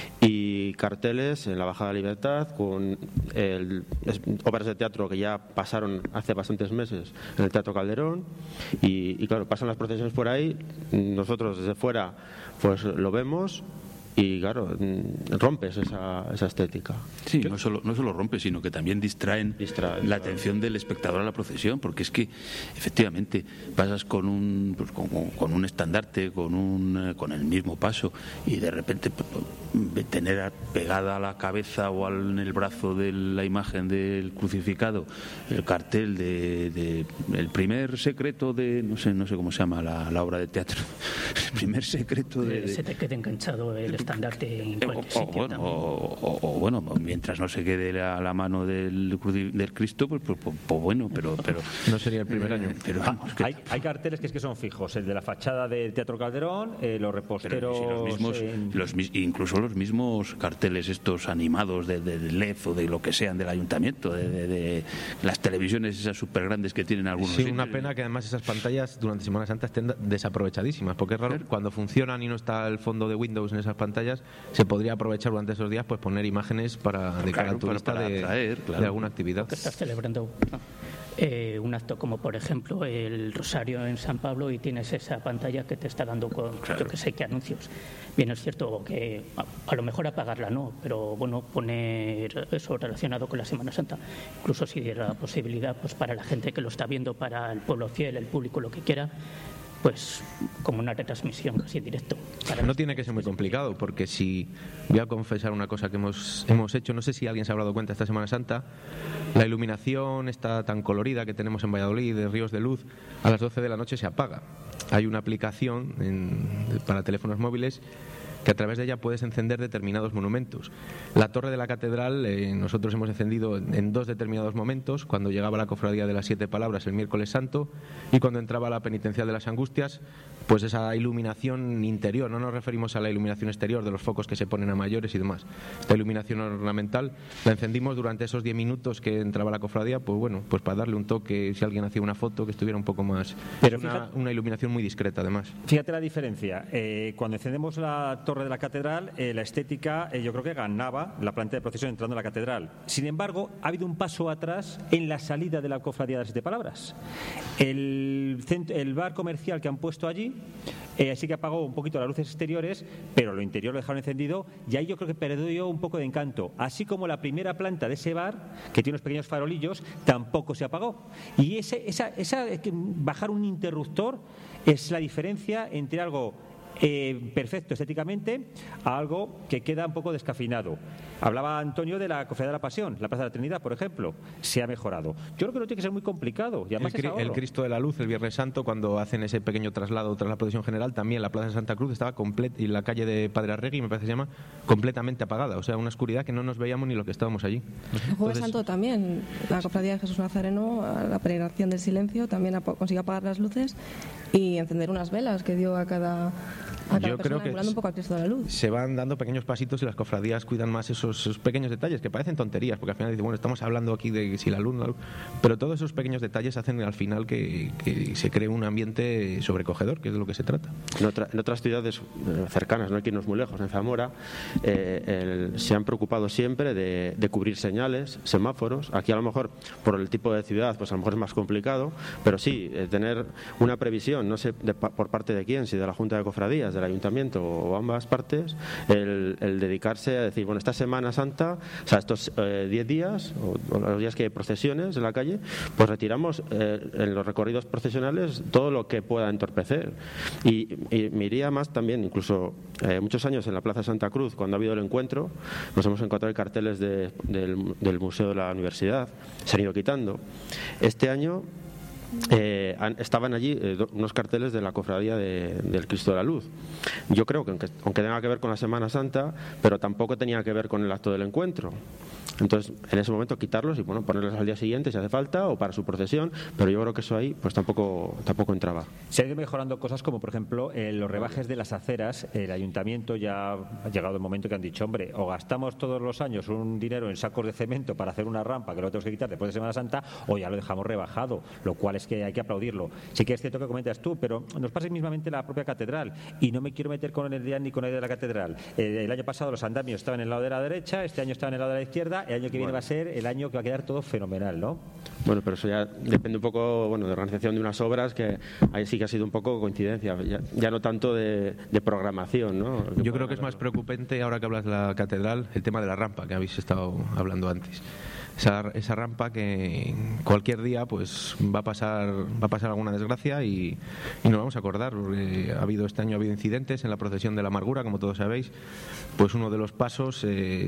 Speaker 7: y carteles en la Bajada Libertad con el, es, obras de teatro que ya pasaron hace bastantes meses en el Teatro Calderón. Y, y claro, pasan las procesiones por ahí, nosotros desde fuera pues lo vemos y claro, rompes esa, esa estética.
Speaker 8: Sí, no solo, no solo rompes, sino que también distraen
Speaker 7: Distrae,
Speaker 8: la
Speaker 7: claro.
Speaker 8: atención del espectador a la procesión, porque es que efectivamente pasas con un pues, con, con un estandarte, con un con el mismo paso, y de repente tener pegada a la cabeza o al, en el brazo de la imagen del crucificado el cartel de, de el primer secreto de no sé no sé cómo se llama la, la obra de teatro, el primer secreto de, de...
Speaker 6: se te quede enganchado el estandarte en cualquier
Speaker 8: o,
Speaker 6: sitio
Speaker 8: bueno, o, o, o bueno, mientras no se quede a la mano del, del Cristo, pues, pues, pues, pues bueno, pero, pero
Speaker 9: no sería el primer año.
Speaker 8: Pero vamos,
Speaker 4: que... hay, hay carteles que es que son fijos, el de la fachada del Teatro Calderón, eh, los reposteros,
Speaker 8: pero, sí, los mismos,
Speaker 4: en...
Speaker 8: los, incluso los mismos carteles estos animados de, de, de L E D o de lo que sean del ayuntamiento, de, de, de las televisiones esas súper grandes que tienen algunos.
Speaker 9: Sí, sitios. Una pena que además esas pantallas durante Semana Santa estén desaprovechadísimas, porque es raro claro. cuando funcionan y no está el fondo de Windows en esas pantallas, se podría aprovechar durante esos días pues poner imágenes para de cara al turista
Speaker 8: para, para
Speaker 9: de,
Speaker 8: atraer, claro.
Speaker 9: de alguna actividad.
Speaker 6: ¿Qué estás celebrando? eh, un acto como, por ejemplo, el Rosario en San Pablo y tienes esa pantalla que te está dando con, claro, yo que sé qué anuncios. Bien, es cierto que a, a lo mejor apagarla no, pero bueno, poner eso relacionado con la Semana Santa, incluso si diera la posibilidad, pues para la gente que lo está viendo, para el pueblo fiel, el público, lo que quiera, pues como una retransmisión casi en directo.
Speaker 9: No tiene que ser muy complicado, porque si voy a confesar una cosa que hemos, hemos hecho, no sé si alguien se habrá dado cuenta esta Semana Santa, la iluminación está tan colorida que tenemos en Valladolid de Ríos de Luz, a las doce de la noche se apaga. Hay una aplicación en, para teléfonos móviles que a través de ella puedes encender determinados monumentos. La torre de la catedral eh, nosotros hemos encendido en dos determinados momentos, cuando llegaba la cofradía de las siete palabras el miércoles santo y cuando entraba la penitencial de las angustias, pues esa iluminación interior, no nos referimos a la iluminación exterior de los focos que se ponen a mayores y demás. Esta iluminación ornamental la encendimos durante esos diez minutos que entraba la cofradía, pues bueno, pues para darle un toque, si alguien hacía una foto, que estuviera un poco más... Pero una, fíjate, una iluminación muy discreta además.
Speaker 4: Fíjate la diferencia, eh, cuando encendemos la torre de la catedral, eh, la estética eh, yo creo que ganaba la planta de procesión entrando a la catedral. Sin embargo, ha habido un paso atrás en la salida de la cofradía de las siete palabras. El, centro, el bar comercial que han puesto allí eh, sí que apagó un poquito las luces exteriores, pero lo interior lo dejaron encendido y ahí yo creo que perdió un poco de encanto. Así como la primera planta de ese bar, que tiene unos pequeños farolillos, tampoco se apagó. Y ese, esa, esa, bajar un interruptor es la diferencia entre algo Eh, perfecto estéticamente a algo que queda un poco descafeinado. Hablaba Antonio de la Cofradía de la Pasión, la Plaza de la Trinidad, por ejemplo, se ha mejorado. Yo creo que no tiene que ser muy complicado. Y
Speaker 9: el, cri- el Cristo de la Luz, el Viernes Santo, cuando hacen ese pequeño traslado tras la procesión general, también la Plaza de Santa Cruz estaba completa, y la calle de Padre Arregui, me parece que se llama, completamente apagada. O sea, una oscuridad que no nos veíamos ni lo que estábamos allí.
Speaker 5: El Jueves Entonces, Santo también, la Cofradía de Jesús Nazareno, la peregrinación del silencio, también ap- consiguió apagar las luces y encender unas velas que dio a cada...
Speaker 9: Yo creo que
Speaker 5: un poco a Cristo de la Luz.
Speaker 9: Se van dando pequeños pasitos y las cofradías cuidan más esos, esos pequeños detalles que parecen tonterías, porque al final dicen, bueno, estamos hablando aquí de si la luz, la luz, pero todos esos pequeños detalles hacen al final que, que se cree un ambiente sobrecogedor, que es de lo que se trata.
Speaker 7: En, otra, en otras ciudades cercanas, no hay que irnos muy lejos, en Zamora, eh, el, se han preocupado siempre de, de cubrir señales, semáforos. Aquí a lo mejor, por el tipo de ciudad, pues a lo mejor es más complicado, pero sí, eh, tener una previsión, no sé de, por parte de quién, si de la Junta de Cofradías, del Ayuntamiento o ambas partes, el, el dedicarse a decir, bueno, esta Semana Santa, o sea, estos diez eh, días, o, o los días que hay procesiones en la calle, pues retiramos eh, en los recorridos procesionales todo lo que pueda entorpecer. Y, y me iría más también, incluso eh, muchos años en la Plaza Santa Cruz, cuando ha habido el encuentro, nos hemos encontrado carteles de, del, del Museo de la Universidad, se han ido quitando. Este año Eh, estaban allí eh, unos carteles de la cofradía de, del Cristo de la Luz. Yo creo que aunque, aunque tenga que ver con la Semana Santa, pero tampoco tenía que ver con el acto del encuentro. Entonces, en ese momento quitarlos y bueno, ponerlos al día siguiente si hace falta o para su procesión, pero yo creo que eso ahí pues tampoco tampoco entraba.
Speaker 4: Se han ido mejorando cosas como, por ejemplo, eh, los rebajes de las aceras. El ayuntamiento ya ha llegado el momento que han dicho, hombre, o gastamos todos los años un dinero en sacos de cemento para hacer una rampa que lo tenemos que quitar después de Semana Santa, o ya lo dejamos rebajado, lo cual es que hay que aplaudirlo. Sí que es cierto que comentas tú, pero nos pasa mismamente la propia catedral, y no me quiero meter con el día ni con el de la catedral. Eh, el año pasado los andamios estaban en el lado de la derecha, este año estaban en el lado de la izquierda. El año que viene bueno. va a ser el año que va a quedar todo fenomenal, ¿no?
Speaker 7: Bueno, pero eso ya depende un poco, bueno, de organización de unas obras, que ahí sí que ha sido un poco coincidencia, ya, ya no tanto de, de programación, ¿no?
Speaker 9: Yo creo que es más preocupante, ahora que hablas de la catedral, el tema de la rampa que habéis estado hablando antes. Esa, esa rampa que cualquier día pues va a pasar va a pasar alguna desgracia y, y nos vamos a acordar, porque ha habido este año ha habido incidentes en la procesión de la amargura, como todos sabéis, pues uno de los pasos eh,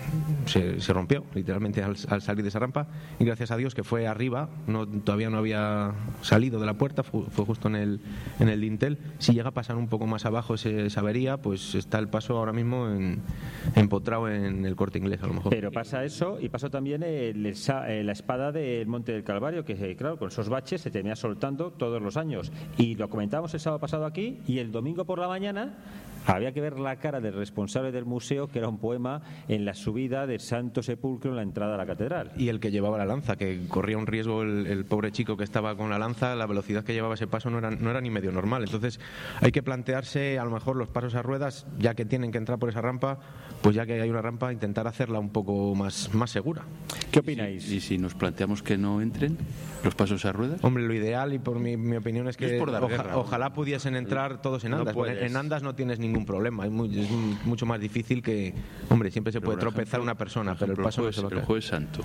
Speaker 9: se, se rompió literalmente al, al salir de esa rampa, y gracias a Dios que fue arriba, no, todavía no había salido de la puerta, fue, fue justo en el, en el dintel. Si llega a pasar un poco más abajo ese, esa avería, pues está el paso ahora mismo en, empotrado en el Corte Inglés a lo mejor.
Speaker 4: Pero pasa eso, y pasó también el, el, la espada del Monte del Calvario, que claro, con esos baches se termina soltando todos los años, y lo comentábamos el sábado pasado aquí, y el domingo por la mañana había que ver la cara del responsable del museo, que era un poema en la subida del Santo Sepulcro en la entrada a la catedral.
Speaker 9: Y el que llevaba la lanza, que corría un riesgo el, el pobre chico que estaba con la lanza, la velocidad que llevaba ese paso no era, no era ni medio normal. Entonces hay que plantearse a lo mejor los pasos a ruedas, ya que tienen que entrar por esa rampa, pues ya que hay una rampa, intentar hacerla un poco más, más segura.
Speaker 4: ¿Qué opináis?
Speaker 8: ¿Y si, y si nos planteamos que no entren los pasos a ruedas?
Speaker 9: Hombre, lo ideal, y por mi, mi opinión, es que
Speaker 8: es por dar
Speaker 9: oja,
Speaker 8: guerra,
Speaker 9: ojalá ¿no? pudiesen entrar todos en andas.
Speaker 7: No
Speaker 9: en andas no tienes ningún problema. Es, muy, es mucho más difícil que... Hombre, siempre se
Speaker 8: pero
Speaker 9: puede tropezar
Speaker 8: ejemplo,
Speaker 9: una persona,
Speaker 8: ejemplo,
Speaker 9: pero el paso
Speaker 8: el jueves,
Speaker 9: no se va a caer.
Speaker 8: El Jueves Santo,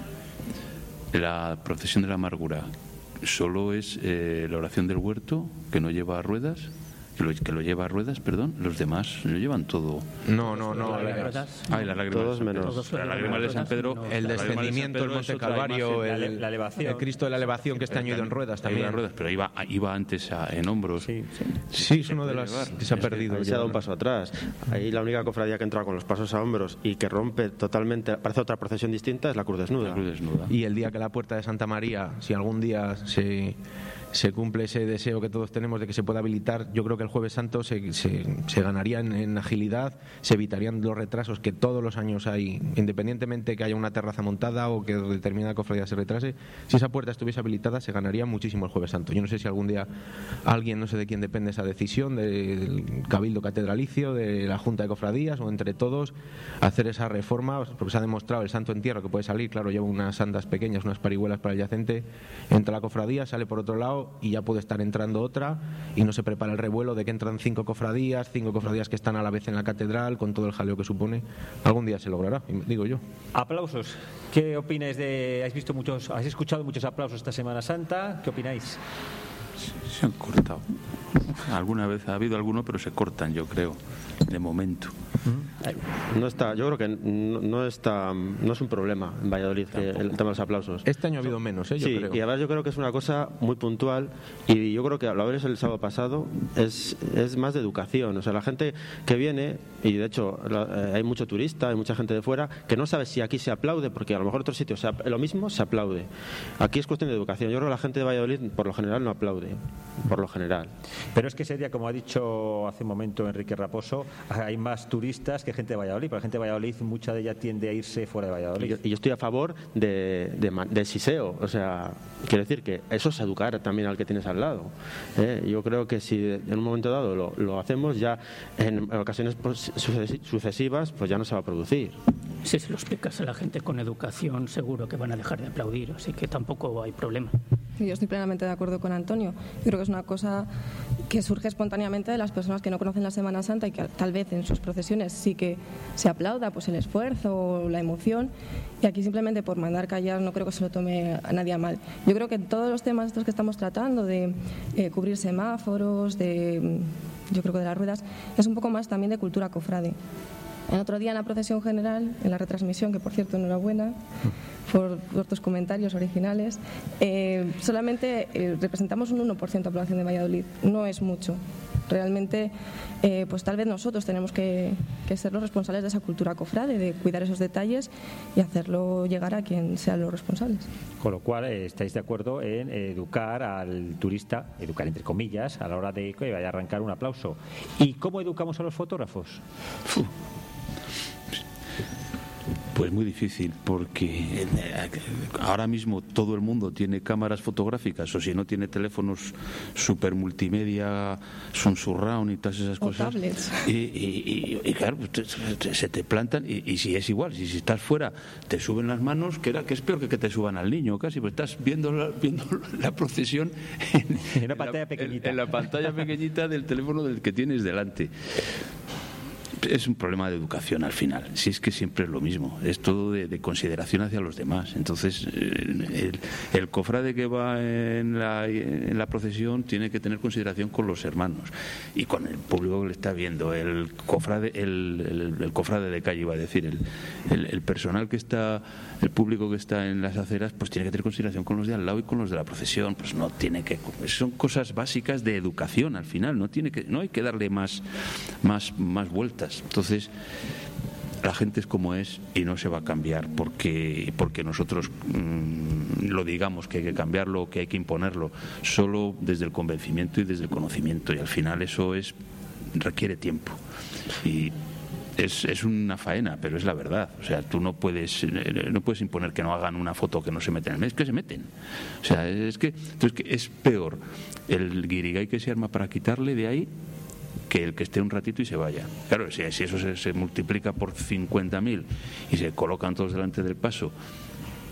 Speaker 8: la procesión de la amargura, solo es eh, la oración del huerto, que no lleva ruedas, que lo, que lo lleva a ruedas, perdón, los demás lo llevan todo.
Speaker 9: No, no, no.
Speaker 8: Ah, y la lágrima
Speaker 7: Todos
Speaker 8: de San Pedro.
Speaker 7: menos.
Speaker 8: La lágrima de San Pedro.
Speaker 9: El descendimiento, el Monte Calvario, el,
Speaker 4: la elevación.
Speaker 9: el Cristo de la elevación, que este año ha ido en ruedas también.
Speaker 8: En ruedas, pero iba, iba antes a, en hombros.
Speaker 4: Sí, sí.
Speaker 9: Sí, es uno de los que se ha perdido.
Speaker 7: Ahí se ha dado un paso atrás. Ahí la única cofradía que entra con los pasos a hombros y que rompe totalmente, parece otra procesión distinta, es la Cruz Desnuda.
Speaker 8: La Cruz Desnuda.
Speaker 9: Y el día que la puerta de Santa María, si algún día se, se cumple ese deseo que todos tenemos de que se pueda habilitar, yo creo que el Jueves Santo se, se, se ganaría en, en agilidad, se evitarían los retrasos que todos los años hay, independientemente que haya una terraza montada o que determinada cofradía se retrase. Si esa puerta estuviese habilitada, se ganaría muchísimo el Jueves Santo. Yo no sé si algún día alguien, no sé de quién depende esa decisión, del Cabildo Catedralicio, de la Junta de Cofradías o entre todos, hacer esa reforma, porque se ha demostrado el Santo Entierro que puede salir, claro, lleva unas andas pequeñas, unas parihuelas para el yacente, entra la cofradía, sale por otro lado y ya puede estar entrando otra y no se prepara el revuelo de que entran cinco cofradías, cinco cofradías que están a la vez en la catedral, con todo el jaleo que supone. Algún día se logrará, digo yo.
Speaker 4: Aplausos. ¿Qué opináis de...? ¿Habéis visto muchos, habéis escuchado muchos aplausos esta Semana Santa? ¿Qué opináis?
Speaker 8: Se han cortado. Alguna vez ha habido alguno, pero se cortan, yo creo, de momento.
Speaker 7: No está, yo creo que no, no está, no es un problema en Valladolid que el tema de los aplausos.
Speaker 9: Este año ha habido menos, ¿eh? Yo
Speaker 7: sí,
Speaker 9: creo.
Speaker 7: Y además yo creo que es una cosa muy puntual y yo creo que lo habréis el sábado pasado es, es más de educación. O sea, la gente que viene, y de hecho la, eh, hay mucho turista, hay mucha gente de fuera que no sabe si aquí se aplaude, porque a lo mejor en otros sitios se, lo mismo se aplaude. Aquí es cuestión de educación. Yo creo que la gente de Valladolid por lo general no aplaude, por lo general.
Speaker 4: Pero es que ese día, como ha dicho hace un momento Enrique Raposo, hay más turistas que gente de Valladolid. Pero la gente de Valladolid, mucha de ella tiende a irse fuera de Valladolid.
Speaker 7: Y yo, y yo estoy a favor de, de, de siseo. O sea, quiero decir que eso es educar también al que tienes al lado. ¿eh? Yo creo que si en un momento dado lo, lo hacemos, ya en ocasiones sucesivas, pues ya no se va a producir.
Speaker 6: Si se lo explicas a la gente con educación, seguro que van a dejar de aplaudir, así que tampoco hay problema.
Speaker 5: Yo estoy plenamente de acuerdo con Antonio. Yo creo que es una cosa que surge espontáneamente de las personas que no conocen la Semana Santa y que tal vez en sus procesiones sí que se aplauda pues el esfuerzo o la emoción, y aquí simplemente por mandar callar no creo que se lo tome a nadie a mal. Yo creo que todos los temas estos que estamos tratando de eh, cubrir semáforos, de yo creo que de las ruedas, es un poco más también de cultura cofrade. El otro día en la procesión general, en la retransmisión, que por cierto enhorabuena por, por tus comentarios originales, eh, solamente eh, representamos un uno por ciento de la población de Valladolid. No es mucho. Realmente, eh, pues tal vez nosotros tenemos que, que ser los responsables de esa cultura cofrade, de cuidar esos detalles y hacerlo llegar a quien sean los responsables.
Speaker 4: Con lo cual, eh, estáis de acuerdo en educar al turista, educar entre comillas, a la hora de que vaya a arrancar un aplauso. ¿Y cómo educamos a los fotógrafos?
Speaker 8: Uf. Pues muy difícil, porque ahora mismo todo el mundo tiene cámaras fotográficas, o si no tiene teléfonos super multimedia, son surround y todas esas
Speaker 5: o
Speaker 8: cosas.
Speaker 5: Tablets.
Speaker 8: Y, y, y, y claro, te, te, se te plantan, y, y si es igual, si, si estás fuera, te suben las manos, que, era, que es peor que que te suban al niño casi, pues estás viendo la, viendo la procesión en,
Speaker 4: en una pantalla
Speaker 8: la,
Speaker 4: pequeñita.
Speaker 8: En, en la pantalla pequeñita del teléfono del que tienes delante. Es un problema de educación al final, si es que siempre es lo mismo, es todo de, de consideración hacia los demás. Entonces el, el cofrade que va en la, en la procesión tiene que tener consideración con los hermanos y con el público que le está viendo. El cofrade, el, el, el cofrade de calle, iba a decir, el, el, el personal que está, el público que está en las aceras, pues tiene que tener consideración con los de al lado y con los de la procesión. Pues no tiene que, son cosas básicas de educación al final, no tiene que, no hay que darle más, más, más vueltas. Entonces la gente es como es y no se va a cambiar porque porque nosotros mmm, lo digamos que hay que cambiarlo, que hay que imponerlo, solo desde el convencimiento y desde el conocimiento, y al final eso es requiere tiempo y es, es una faena, pero es la verdad. O sea, tú no puedes no puedes imponer que no hagan una foto, que no se meten en el medio, es que se meten. O sea, es que, entonces, que es peor el guirigay que se arma para quitarle de ahí que el que esté un ratito y se vaya. Claro, si, si eso se, se multiplica por cincuenta mil y se colocan todos delante del paso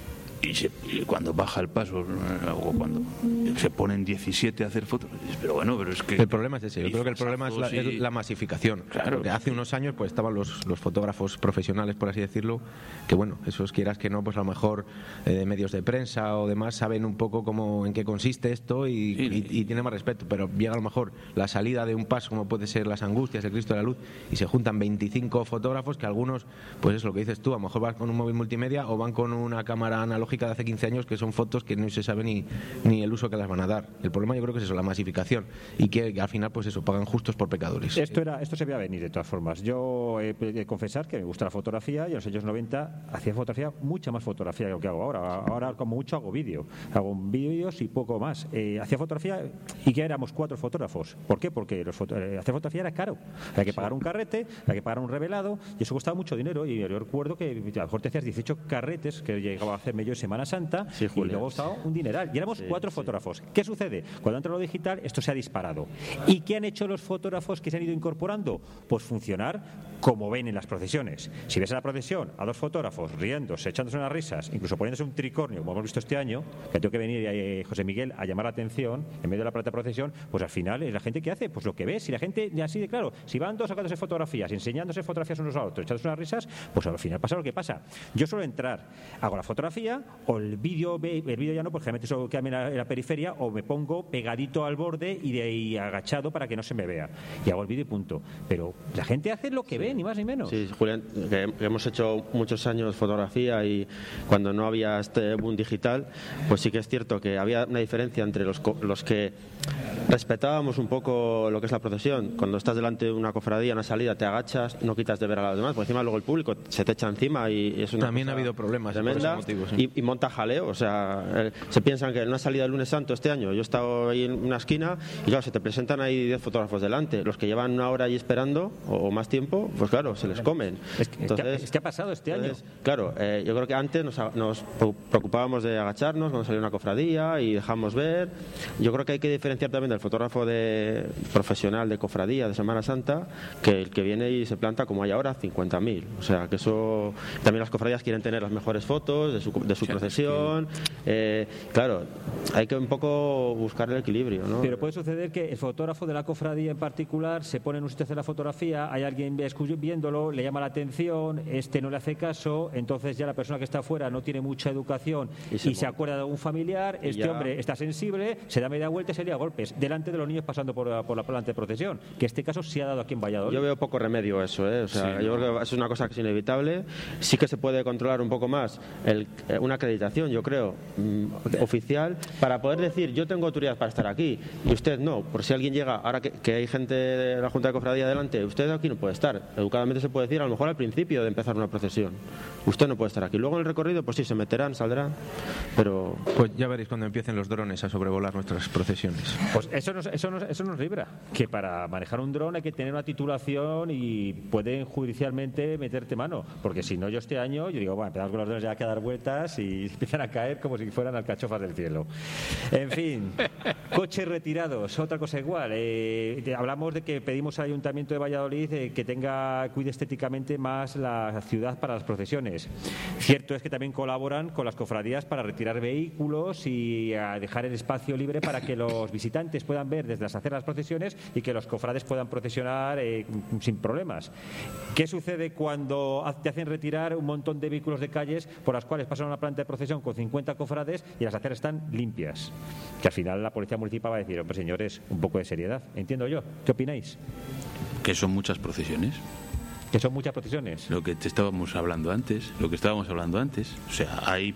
Speaker 8: y, se, y cuando baja el paso o cuando se ponen diecisiete a hacer fotos, pero bueno, pero es que
Speaker 9: el problema es ese. Yo creo que el problema es la,
Speaker 8: y...
Speaker 9: es la masificación. Claro, porque hace unos años pues estaban los, los fotógrafos profesionales, por así decirlo, que bueno, esos quieras que no, pues a lo mejor eh, medios de prensa o demás saben un poco cómo en qué consiste esto y, sí, y, y tienen más respeto, pero llega a lo mejor la salida de un paso como puede ser Las Angustias, el Cristo de la Luz, y se juntan veinticinco fotógrafos que algunos, pues es lo que dices tú, a lo mejor van con un móvil multimedia o van con una cámara analógica de hace quince años, que son fotos que no se sabe ni, ni el uso que las van a dar. El problema yo creo que es eso, la masificación, y que al final pues eso, pagan justos por pecadores.
Speaker 4: Esto era, esto se veía venir de todas formas. Yo he de confesar que me gusta la fotografía y en los años noventa hacía fotografía, mucha más fotografía que lo que hago ahora. Ahora como mucho hago vídeo, hago vídeos y poco más. Eh, hacía fotografía y ya éramos cuatro fotógrafos. ¿Por qué? Porque los foto eh, hacer fotografía era caro. Había que pagar un carrete, había que pagar un revelado y eso costaba mucho dinero. Y yo recuerdo que a lo mejor te hacías dieciocho carretes, que llegaba a hacerme yo en Semana Santa, sí, y luego estaba un dineral. Y éramos sí, cuatro sí. fotógrafos. ¿Qué sucede? Cuando entra lo digital, esto se ha disparado. ¿Y qué han hecho los fotógrafos que se han ido incorporando? Pues funcionar como ven en las procesiones. Si ves a la procesión a dos fotógrafos riéndose, echándose unas risas, incluso poniéndose un tricornio, como hemos visto este año, que tengo que venir eh, José Miguel a llamar la atención en medio de la plata procesión, pues al final es la gente que hace, pues lo que ves, si la gente así de claro, si van dos sacándose fotografías, enseñándose fotografías unos a otros, echándose unas risas, pues al final pasa lo que pasa. Yo suelo entrar, hago la fotografía, o el vídeo, el vídeo ya no, porque generalmente eso queda en la, en la periferia, o me pongo pegadito al borde y de ahí agachado para que no se me vea. Y hago el vídeo y punto. Pero la gente hace lo que sí. ve, ni más ni menos.
Speaker 7: Sí, Julián, que hemos hecho muchos años fotografía y cuando no había este boom digital, pues sí que es cierto que había una diferencia entre los, los que respetábamos un poco lo que es la procesión. Cuando estás delante de una cofradía, una salida, te agachas, no quitas de ver a los demás, porque encima luego el público se te echa encima y es una
Speaker 9: También ha habido problemas
Speaker 7: tremenda,
Speaker 9: por ese motivo, sí.
Speaker 7: y, y monta jaleo. O sea, eh, se piensan que en una salida del lunes santo este año, yo he estado ahí en una esquina y claro, se te presentan ahí diez fotógrafos delante. Los que llevan una hora ahí esperando o, o más tiempo, pues claro, se les comen.
Speaker 4: Es que, entonces, es que ha pasado este
Speaker 7: entonces,
Speaker 4: año.
Speaker 7: Claro, eh, yo creo que antes nos, nos preocupábamos de agacharnos cuando salía una cofradía y dejamos ver. Yo creo que hay que diferenciar también del fotógrafo de profesional de cofradía de Semana Santa, que el que viene y se planta como hay ahora cincuenta mil. O sea, que eso también las cofradías quieren tener las mejores fotos de su, de su procesión. Eh, claro, hay que un poco buscar el equilibrio, ¿no?
Speaker 4: Pero puede suceder que el fotógrafo de la cofradía en particular se pone en un sitio a hacer la fotografía, hay alguien viéndolo, le llama la atención, este no le hace caso, entonces ya la persona que está afuera no tiene mucha educación y se, y se acuerda de algún familiar, y este ya... hombre está sensible, se da media vuelta y se lía a golpes delante de los niños pasando por, por la planta de procesión, que este caso sí ha dado aquí en Valladolid.
Speaker 7: Yo veo poco remedio a eso, ¿eh? O sea, sí, yo
Speaker 4: no.
Speaker 7: creo que es una cosa que es inevitable. Sí que se puede controlar un poco más el, eh, una acreditación, yo creo, mmm, oficial, para poder decir, yo tengo autoridad para estar aquí y usted no. Por si alguien llega, ahora que, que hay gente de la Junta de Cofradía delante, usted aquí no puede estar. Educadamente se puede decir, a lo mejor al principio de empezar una procesión, usted no puede estar aquí. Luego en el recorrido, pues sí, se meterán, saldrán, pero...
Speaker 9: Pues ya veréis cuando empiecen los drones a sobrevolar nuestras procesiones.
Speaker 4: Pues eso nos, eso nos, eso nos libra, que para manejar un dron hay que tener una titulación y pueden judicialmente meterte mano, porque si no, yo este año, yo digo, bueno, empezamos con los drones ya a dar vueltas y empiezan a caer como si fueran alcachofas del cielo. En fin, coches retirados, otra cosa igual. Eh, hablamos de que pedimos al Ayuntamiento de Valladolid eh, que tenga, cuide estéticamente más la ciudad para las procesiones. Cierto es que también colaboran con las cofradías para retirar vehículos y a dejar el espacio libre para que los visitantes puedan ver desde las aceras las procesiones y que los cofrades puedan procesionar eh, sin problemas. ¿Qué sucede cuando te hacen retirar un montón de vehículos de calles por las cuales pasan una planta de procesión con cincuenta cofrades y las aceras están limpias? Que al final la policía municipal va a decir, hombre señores, un poco de seriedad. Entiendo yo. ¿Qué opináis?
Speaker 8: Que son muchas procesiones.
Speaker 4: Que son muchas procesiones.
Speaker 8: Lo que te estábamos hablando antes, lo que estábamos hablando antes. O sea, hay...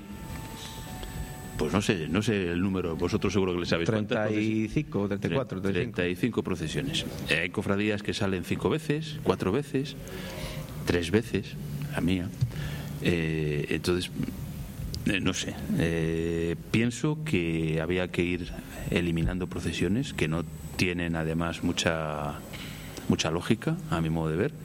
Speaker 8: Pues no sé, no sé el número, vosotros seguro que le sabéis.
Speaker 9: treinta y cinco, treinta y cuatro,
Speaker 8: treinta y cinco procesiones. Eh, hay cofradías que salen cinco veces, cuatro veces, tres veces, la mía. Eh, entonces, eh, no sé, eh, pienso que había que ir eliminando procesiones que no tienen además mucha, mucha lógica, a mi modo de ver.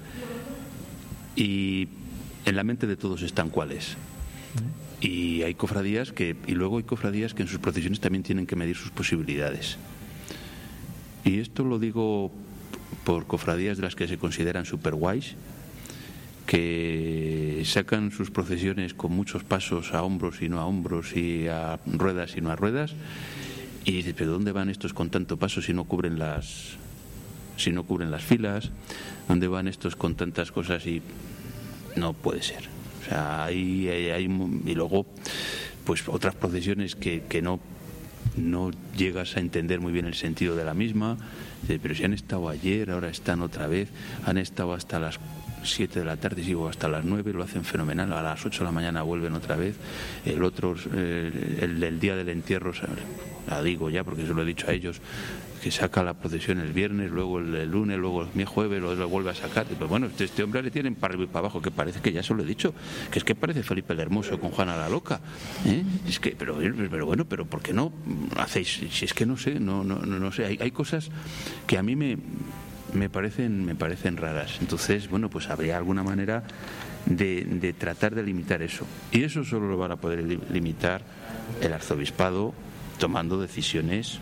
Speaker 8: Y en la mente de todos están cuáles. Y hay cofradías que y luego hay cofradías que en sus procesiones también tienen que medir sus posibilidades. Y esto lo digo por cofradías de las que se consideran super guays, que eh, sacan sus procesiones con muchos pasos a hombros y no a hombros, y a ruedas y no a ruedas, y dices, pero ¿dónde van estos con tanto paso si no cubren las si no cubren las filas? ¿Dónde van estos con tantas cosas? Y no puede ser. O sea, hay, hay, hay y luego pues otras procesiones que, que no no llegas a entender muy bien el sentido de la misma, pero si han estado ayer, ahora están otra vez, han estado hasta las siete de la tarde, sigo hasta las nueve, lo hacen fenomenal, a las ocho de la mañana vuelven otra vez. El otro, eh, el del día del entierro, la digo ya porque se lo he dicho a ellos, que saca la procesión el viernes, luego el, el lunes, luego el jueves, luego lo vuelve a sacar. Pues bueno, este, este hombre le tienen para arriba y para abajo, que parece que ya se lo he dicho, que es que parece Felipe el Hermoso con Juana la Loca. ¿eh? Es que, pero, pero bueno, pero ¿por qué no hacéis? Si es que no sé, no, no, no, no sé, hay, hay cosas que a mí me me parecen me parecen raras. Entonces, bueno, pues habría alguna manera de, de tratar de limitar eso. Y eso solo lo van a poder limitar el arzobispado tomando decisiones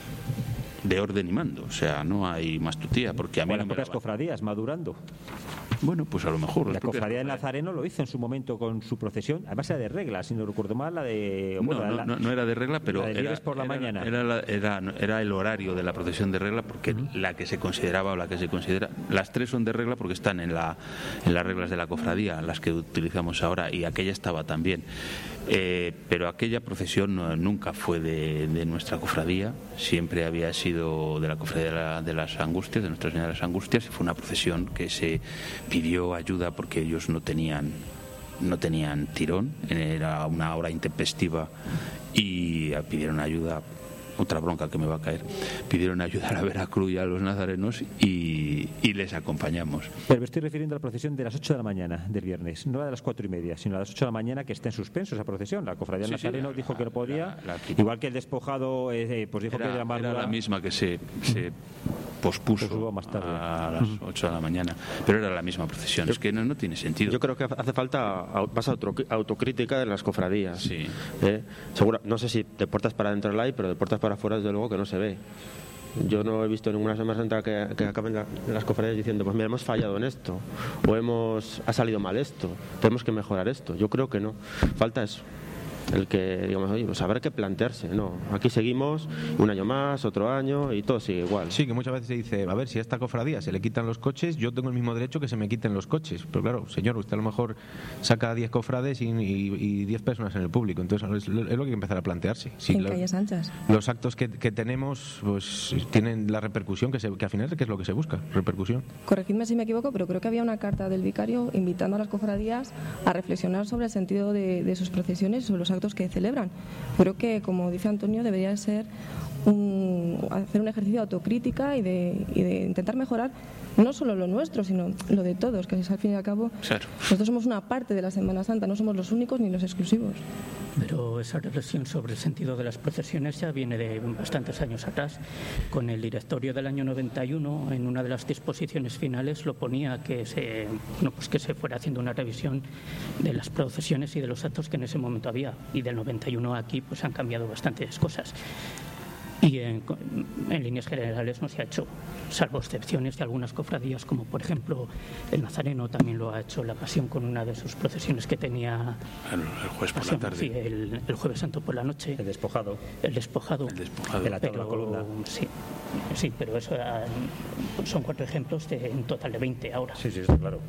Speaker 8: de orden y mando. O sea, no hay más tutía, porque a mí
Speaker 4: o las
Speaker 8: no me
Speaker 4: propias
Speaker 8: la...
Speaker 4: cofradías madurando.
Speaker 8: Bueno, pues a lo mejor.
Speaker 4: La cofradía de Nazareno lo hizo en su momento con su procesión, además era de regla, si no recuerdo mal, la de... Bueno,
Speaker 8: no, no,
Speaker 4: la,
Speaker 8: no, no era de regla, pero
Speaker 4: la de
Speaker 8: era,
Speaker 4: por la
Speaker 8: era,
Speaker 4: mañana.
Speaker 8: Era, la, era, era el horario de la procesión de regla, porque uh-huh. la que se consideraba o la que se considera... Las tres son de regla porque están en, la, en las reglas de la cofradía, las que utilizamos ahora, y aquella estaba también. Eh, pero aquella procesión no, nunca fue de, de nuestra cofradía, siempre había sido de la cofradía de, la, de las Angustias, de Nuestra Señora de las Angustias, y fue una procesión que se pidió ayuda porque ellos no tenían no tenían tirón, era una hora intempestiva y pidieron ayuda. Otra bronca que me va a caer. Pidieron ayuda a la Veracruz y a los nazarenos y, y les acompañamos.
Speaker 4: Pero me estoy refiriendo a la procesión de las ocho de la mañana del viernes, no a de las cuatro y media, sino a las ocho de la mañana, que está en suspenso esa procesión. La cofradía
Speaker 8: sí,
Speaker 4: nazareno
Speaker 8: sí,
Speaker 4: dijo
Speaker 8: la,
Speaker 4: que no podía,
Speaker 8: la, la, la,
Speaker 4: igual que el despojado, eh, pues dijo
Speaker 8: era,
Speaker 4: que era, más
Speaker 8: era la misma que se, se pospuso
Speaker 4: más tarde.
Speaker 8: a las ocho de la mañana, pero era la misma procesión. Es que no, no tiene sentido.
Speaker 7: Yo creo que hace falta más autocrítica de las cofradías.
Speaker 8: Sí.
Speaker 7: ¿Eh? Seguro, no sé si de puertas para adentro la hay, pero de puertas para afuera desde luego que no se ve. Yo no he visto ninguna Semana Santa que, que acaben la, las cofradías diciendo, pues mira, hemos fallado en esto, o hemos ha salido mal esto, tenemos que mejorar esto. Yo creo que no. Falta eso. El que, digamos, oye, pues habrá que plantearse, no, aquí seguimos un año más, otro año y todo sigue igual.
Speaker 9: Sí, que muchas veces se dice, a ver, si a esta cofradía se le quitan los coches, yo tengo el mismo derecho que se me quiten los coches. Pero claro, señor, usted a lo mejor saca diez cofrades y diez personas en el público, entonces es lo, es lo que hay que empezar a plantearse. Si
Speaker 5: en
Speaker 9: los,
Speaker 5: calles anchas.
Speaker 9: Los actos que, que tenemos pues tienen la repercusión que, se, que al final que es lo que se busca, repercusión.
Speaker 5: Corregidme si me equivoco, pero creo que había una carta del vicario invitando a las cofradías a reflexionar sobre el sentido de, de sus procesiones, sobre los actos que celebran. Creo que, como dice Antonio, debería ser un, hacer un ejercicio de autocrítica y de, y de intentar mejorar no solo lo nuestro, sino lo de todos, que es al fin y al cabo
Speaker 8: claro.
Speaker 5: Nosotros somos una parte de la Semana Santa, no somos los únicos ni los exclusivos.
Speaker 6: Pero esa reflexión sobre el sentido de las procesiones ya viene de bastantes años atrás. Con el directorio del año noventa y uno, en una de las disposiciones finales lo ponía que se, no, pues que se fuera haciendo una revisión de las procesiones y de los actos que en ese momento había. Y del noventa y uno aquí pues han cambiado bastantes cosas. Y en, en líneas generales no se ha hecho, salvo excepciones de algunas cofradías, como por ejemplo el Nazareno también lo ha hecho, la Pasión, con una de sus procesiones que tenía
Speaker 8: el, el jueves por
Speaker 6: pasión,
Speaker 8: la tarde,
Speaker 6: sí, el, el Jueves Santo por la noche,
Speaker 4: el despojado,
Speaker 6: el despojado,
Speaker 8: el despojado,
Speaker 4: de la,
Speaker 6: pero,
Speaker 4: la columna.
Speaker 6: Sí, sí, pero eso era, son cuatro ejemplos de en total de veinte ahora.
Speaker 4: Sí, sí, está claro.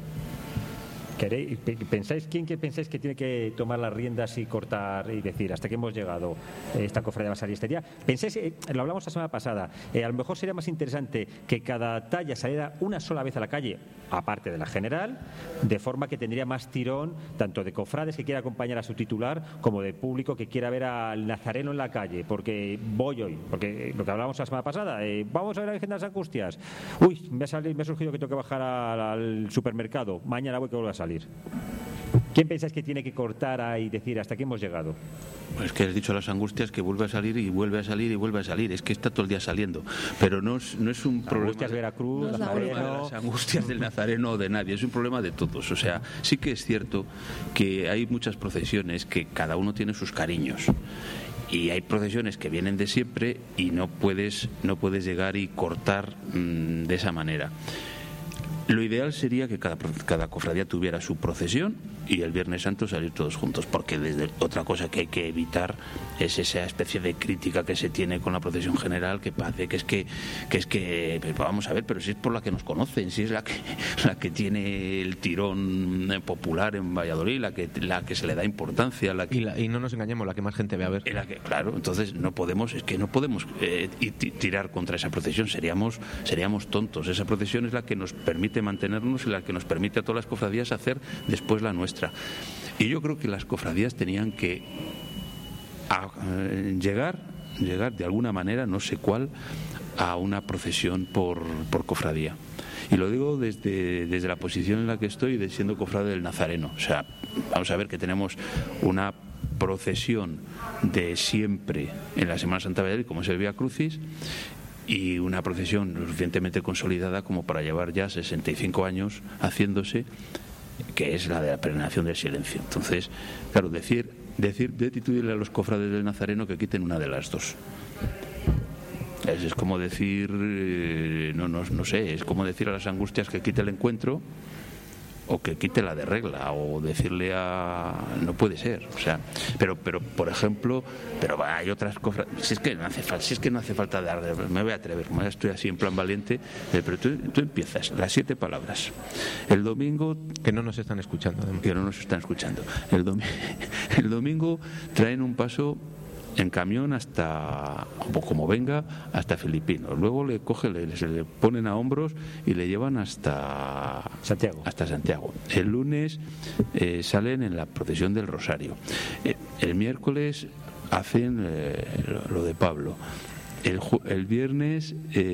Speaker 4: ¿Pensáis quién que pensáis que tiene que tomar las riendas y cortar y decir hasta que hemos llegado esta cofradía masaristería? Pensáis, eh, lo hablamos la semana pasada, eh, a lo mejor sería más interesante que cada talla saliera una sola vez a la calle, aparte de la general, de forma que tendría más tirón tanto de cofrades que quiera acompañar a su titular como de público que quiera ver al Nazareno en la calle, porque voy hoy, porque lo que hablábamos la semana pasada, eh, vamos a ver a la Virgen de las Angustias, uy, me ha, salido, me ha surgido que tengo que bajar al, al supermercado, mañana voy que vuelvo a salir. ¿Quién pensáis que tiene que cortar ahí y decir hasta aquí hemos llegado?
Speaker 8: Pues que has dicho las Angustias que vuelve a salir y vuelve a salir y vuelve a salir. Es que está todo el día saliendo. Pero no es, no es un problema.
Speaker 4: Angustias de Veracruz,
Speaker 8: no es Nazareno. De las Angustias del Nazareno o de nadie. Es un problema de todos. O sea, sí que es cierto que hay muchas procesiones que cada uno tiene sus cariños. Y hay procesiones que vienen de siempre y no puedes, no puedes llegar y cortar mmm, de esa manera. Lo ideal sería que cada, cada cofradía tuviera su procesión y el Viernes Santo salir todos juntos, porque desde otra cosa que hay que evitar es esa especie de crítica que se tiene con la procesión general, que parece que es que, que es que pues vamos a ver, pero si es por la que nos conocen, si es la que la que tiene el tirón popular en Valladolid, la que la que se le da importancia, la que,
Speaker 9: y, la, y no nos engañemos, la que más gente ve a ver.
Speaker 8: La que, claro, entonces no podemos, es que no podemos eh, tirar contra esa procesión, seríamos seríamos tontos. Esa procesión es la que nos permite mantenernos y la que nos permite a todas las cofradías hacer después la nuestra. Y yo creo que las cofradías tenían que a, eh, llegar, llegar de alguna manera, no sé cuál, a una procesión por, por cofradía. Y lo digo desde, desde la posición en la que estoy, de siendo cofrade del Nazareno. O sea, vamos a ver que tenemos una procesión de siempre en la Semana Santa de Valladolid, como es el Vía Crucis, y una procesión lo suficientemente consolidada como para llevar ya sesenta y cinco años haciéndose, que es la de la peregrinación del silencio. Entonces, claro, decir, decir de titularle a los cofrades del Nazareno que quiten una de las dos. Es, es como decir, eh, no, no, no sé, es como decir a las angustias que quite el encuentro o que quite la de regla, o decirle a... no puede ser, o sea, pero pero por ejemplo, pero hay otras cosas, si es que no hace falta, si es que no hace falta dar, me voy a atrever, como ya estoy así en plan valiente, pero tú, tú empiezas las siete palabras. El domingo,
Speaker 9: que no nos están escuchando, además.
Speaker 8: que no nos están escuchando. El domingo, el domingo traen un paso en camión hasta, o como venga, hasta Filipinos. Luego le coge, le, se le ponen a hombros y le llevan hasta
Speaker 4: Santiago.
Speaker 8: Hasta Santiago. El lunes eh, salen en la procesión del Rosario. Eh, el miércoles hacen eh, lo, lo de Pablo. El, el viernes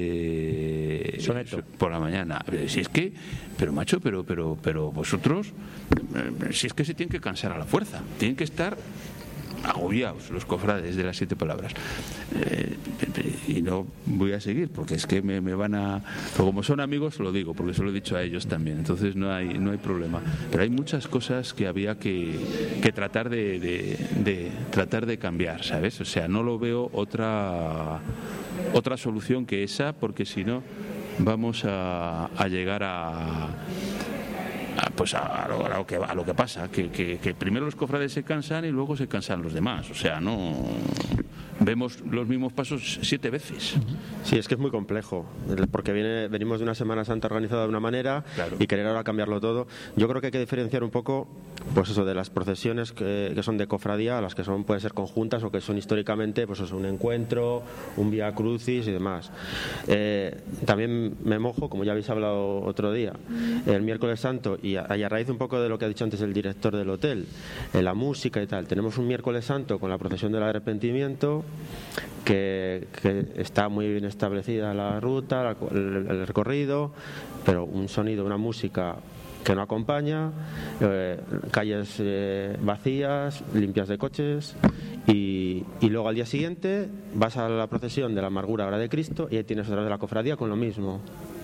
Speaker 8: eh,
Speaker 4: Soneto.
Speaker 8: por la mañana. Si es que, pero macho, pero pero pero vosotros, eh, si es que se tienen que cansar a la fuerza, tienen que estar agobiados los cofrades de las siete palabras. Eh, y no voy a seguir porque es que me, me van a, como son amigos lo digo porque se lo he dicho a ellos también, entonces no hay no hay problema, pero hay muchas cosas que había que, que tratar de, de, de tratar de cambiar, ¿sabes? O sea, no lo veo otra otra solución que esa, porque si no vamos a, a llegar a pues a, a, lo, a, lo que, a lo que pasa, que, que, que primero los cofrades se cansan y luego se cansan los demás. O sea, no vemos los mismos pasos siete veces.
Speaker 7: Sí, es que es muy complejo, porque viene, venimos de una Semana Santa organizada de una manera, claro, y querer ahora cambiarlo todo. Yo creo que hay que diferenciar un poco, pues eso, de las procesiones que, que son de cofradía, a las que son, pueden ser conjuntas o que son históricamente, pues eso, un encuentro, un Vía Crucis y demás. Eh, también me mojo, como ya habéis hablado otro día, el miércoles santo, y a, y a raíz un poco de lo que ha dicho antes el director del hotel, en la música y tal, tenemos un miércoles santo con la procesión del arrepentimiento, que, que está muy bien establecida la ruta, la, el, el recorrido, pero un sonido, una música que no acompaña, eh, calles eh, vacías, limpias de coches, y, y luego al día siguiente vas a la procesión de la amargura ahora de Cristo y ahí tienes otra vez la cofradía con lo mismo.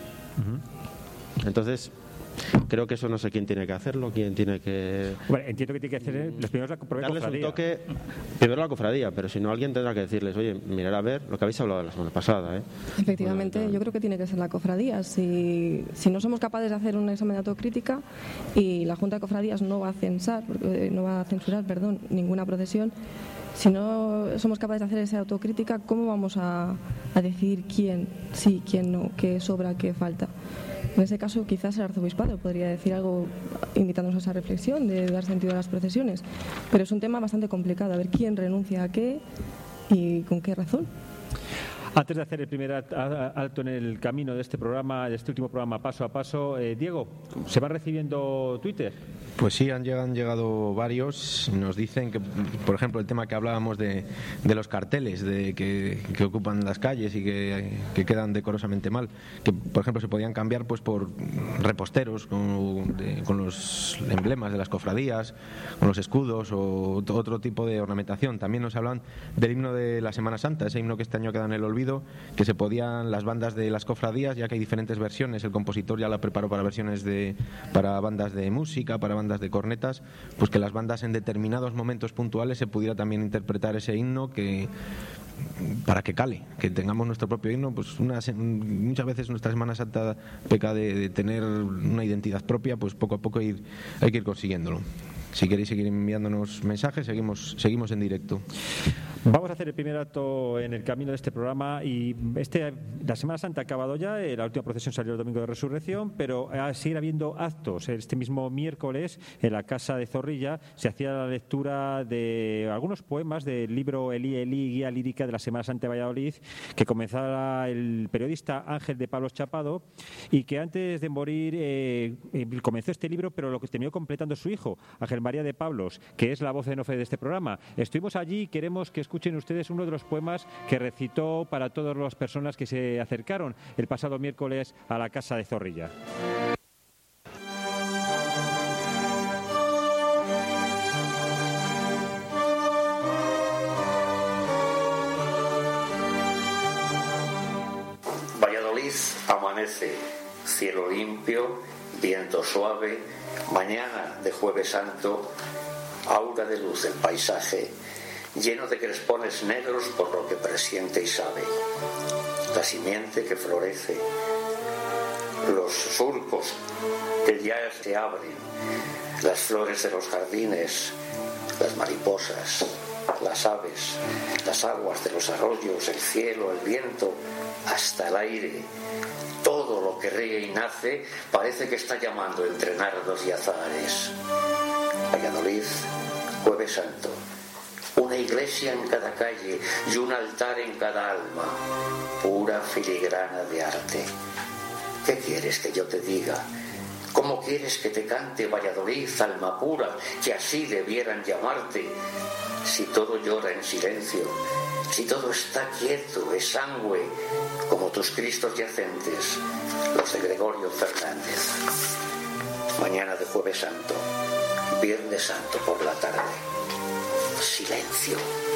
Speaker 7: Uh-huh. Entonces creo que eso no sé quién tiene que hacerlo, quién tiene que...
Speaker 4: Bueno, entiendo que tiene que hacer los primeros la propia
Speaker 7: darles
Speaker 4: cofradía.
Speaker 7: un toque, primero la cofradía, pero si no alguien tendrá que decirles, oye, mirar a ver lo que habéis hablado la semana pasada, ¿eh?
Speaker 5: Efectivamente, bueno, yo creo que tiene que ser la cofradía. Si, si no somos capaces de hacer un examen de autocrítica y la Junta de Cofradías no va a censar, no va a censurar, perdón, ninguna procesión, si no somos capaces de hacer esa autocrítica, ¿cómo vamos a, a decidir quién sí, quién no, qué sobra, qué falta? En ese caso, quizás el arzobispado podría decir algo invitándonos a esa reflexión de dar sentido a las procesiones. Pero es un tema bastante complicado, a ver quién renuncia a qué y con qué razón.
Speaker 4: Antes de hacer el primer alto en el camino de este programa, de este último programa Paso a Paso, eh, Diego, ¿se va recibiendo Twitter?
Speaker 9: Pues sí, han llegado, han llegado varios. Nos dicen que, por ejemplo, el tema que hablábamos de, de los carteles de que, que ocupan las calles y que, que quedan decorosamente mal, que, por ejemplo, se podían cambiar pues por reposteros con, de, con los emblemas de las cofradías, con los escudos o otro tipo de ornamentación. También nos hablan del himno de la Semana Santa, ese himno que este año queda en el olvido, incluido, que se podían las bandas de las cofradías, ya que hay diferentes versiones, el compositor ya la preparó para versiones de para bandas de música, para bandas de cornetas, pues que las bandas en determinados momentos puntuales se pudiera también interpretar ese himno, que para que cale, que tengamos nuestro propio himno. Pues una, muchas veces nuestra Semana Santa peca de, de tener una identidad propia, pues poco a poco ir, hay que ir consiguiéndolo. Si queréis seguir enviándonos mensajes, seguimos, seguimos en directo.
Speaker 4: Vamos a hacer el primer acto en el camino de este programa y este, la Semana Santa ha acabado ya, la última procesión salió el domingo de Resurrección, pero a seguir habiendo actos. Este mismo miércoles en la Casa de Zorrilla se hacía la lectura de algunos poemas del libro Elí, Elí, Guía Lírica de la Semana Santa de Valladolid, que comenzara el periodista Ángel de Pablos Chapado y que antes de morir eh, comenzó este libro, pero lo que terminó completando su hijo, Ángel María de Pablos, que es la voz en off de este programa. Estuvimos allí y queremos que escuchen ustedes uno de los poemas que recitó para todas las personas que se acercaron el pasado miércoles a la Casa de Zorrilla.
Speaker 12: Valladolid amanece, cielo limpio, viento suave, mañana de Jueves Santo, aura de luz el paisaje, lleno de crespones negros por lo que presiente y sabe. La simiente que florece, los surcos que ya se abren, las flores de los jardines, las mariposas, las aves, las aguas de los arroyos, el cielo, el viento, hasta el aire. Todo lo que ríe y nace parece que está llamando entre nardos y azahares. Valladolid, Jueves Santo. Una iglesia en cada calle y un altar en cada alma. Pura filigrana de arte. ¿Qué quieres que yo te diga? ¿Cómo quieres que te cante Valladolid, alma pura, que así debieran llamarte? Si todo llora en silencio, si todo está quieto, exangüe, como tus Cristos yacentes, los de Gregorio Fernández. Mañana de Jueves Santo, Viernes Santo por la tarde. Silencio.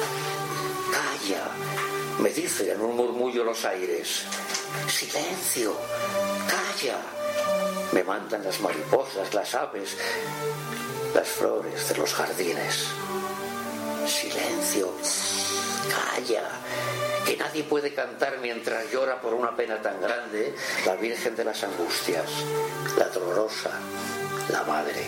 Speaker 12: Calla, me dicen en un murmullo los aires. Silencio, calla. Me mandan las mariposas, las aves, las flores de los jardines. Silencio, calla, que nadie puede cantar mientras llora por una pena tan grande la Virgen de las Angustias, la Dolorosa, la Madre.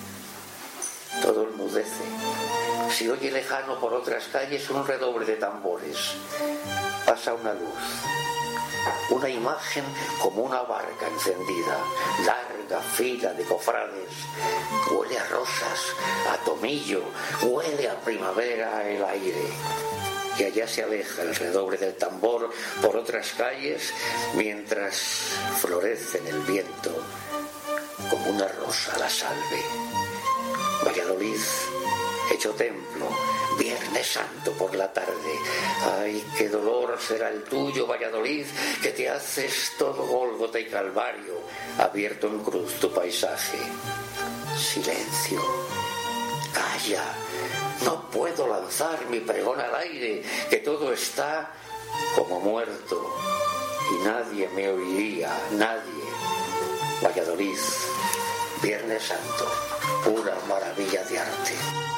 Speaker 12: Todo enmudece. Se oye lejano por otras calles un redoble de tambores. Pasa una luz, una imagen como una barca encendida, larga fila de cofrades. Huele a rosas, a tomillo, huele a primavera el aire. Y allá se aleja el redoble del tambor por otras calles mientras florece en el viento como una rosa la salve. Valladolid, hecho templo, Viernes Santo por la tarde. Ay, qué dolor será el tuyo, Valladolid, que te haces todo Gólgota y Calvario, abierto en cruz tu paisaje. Silencio, calla, no puedo lanzar mi pregón al aire, que todo está como muerto y nadie me oiría, nadie. Valladolid, Viernes Santo, pura maravilla de arte.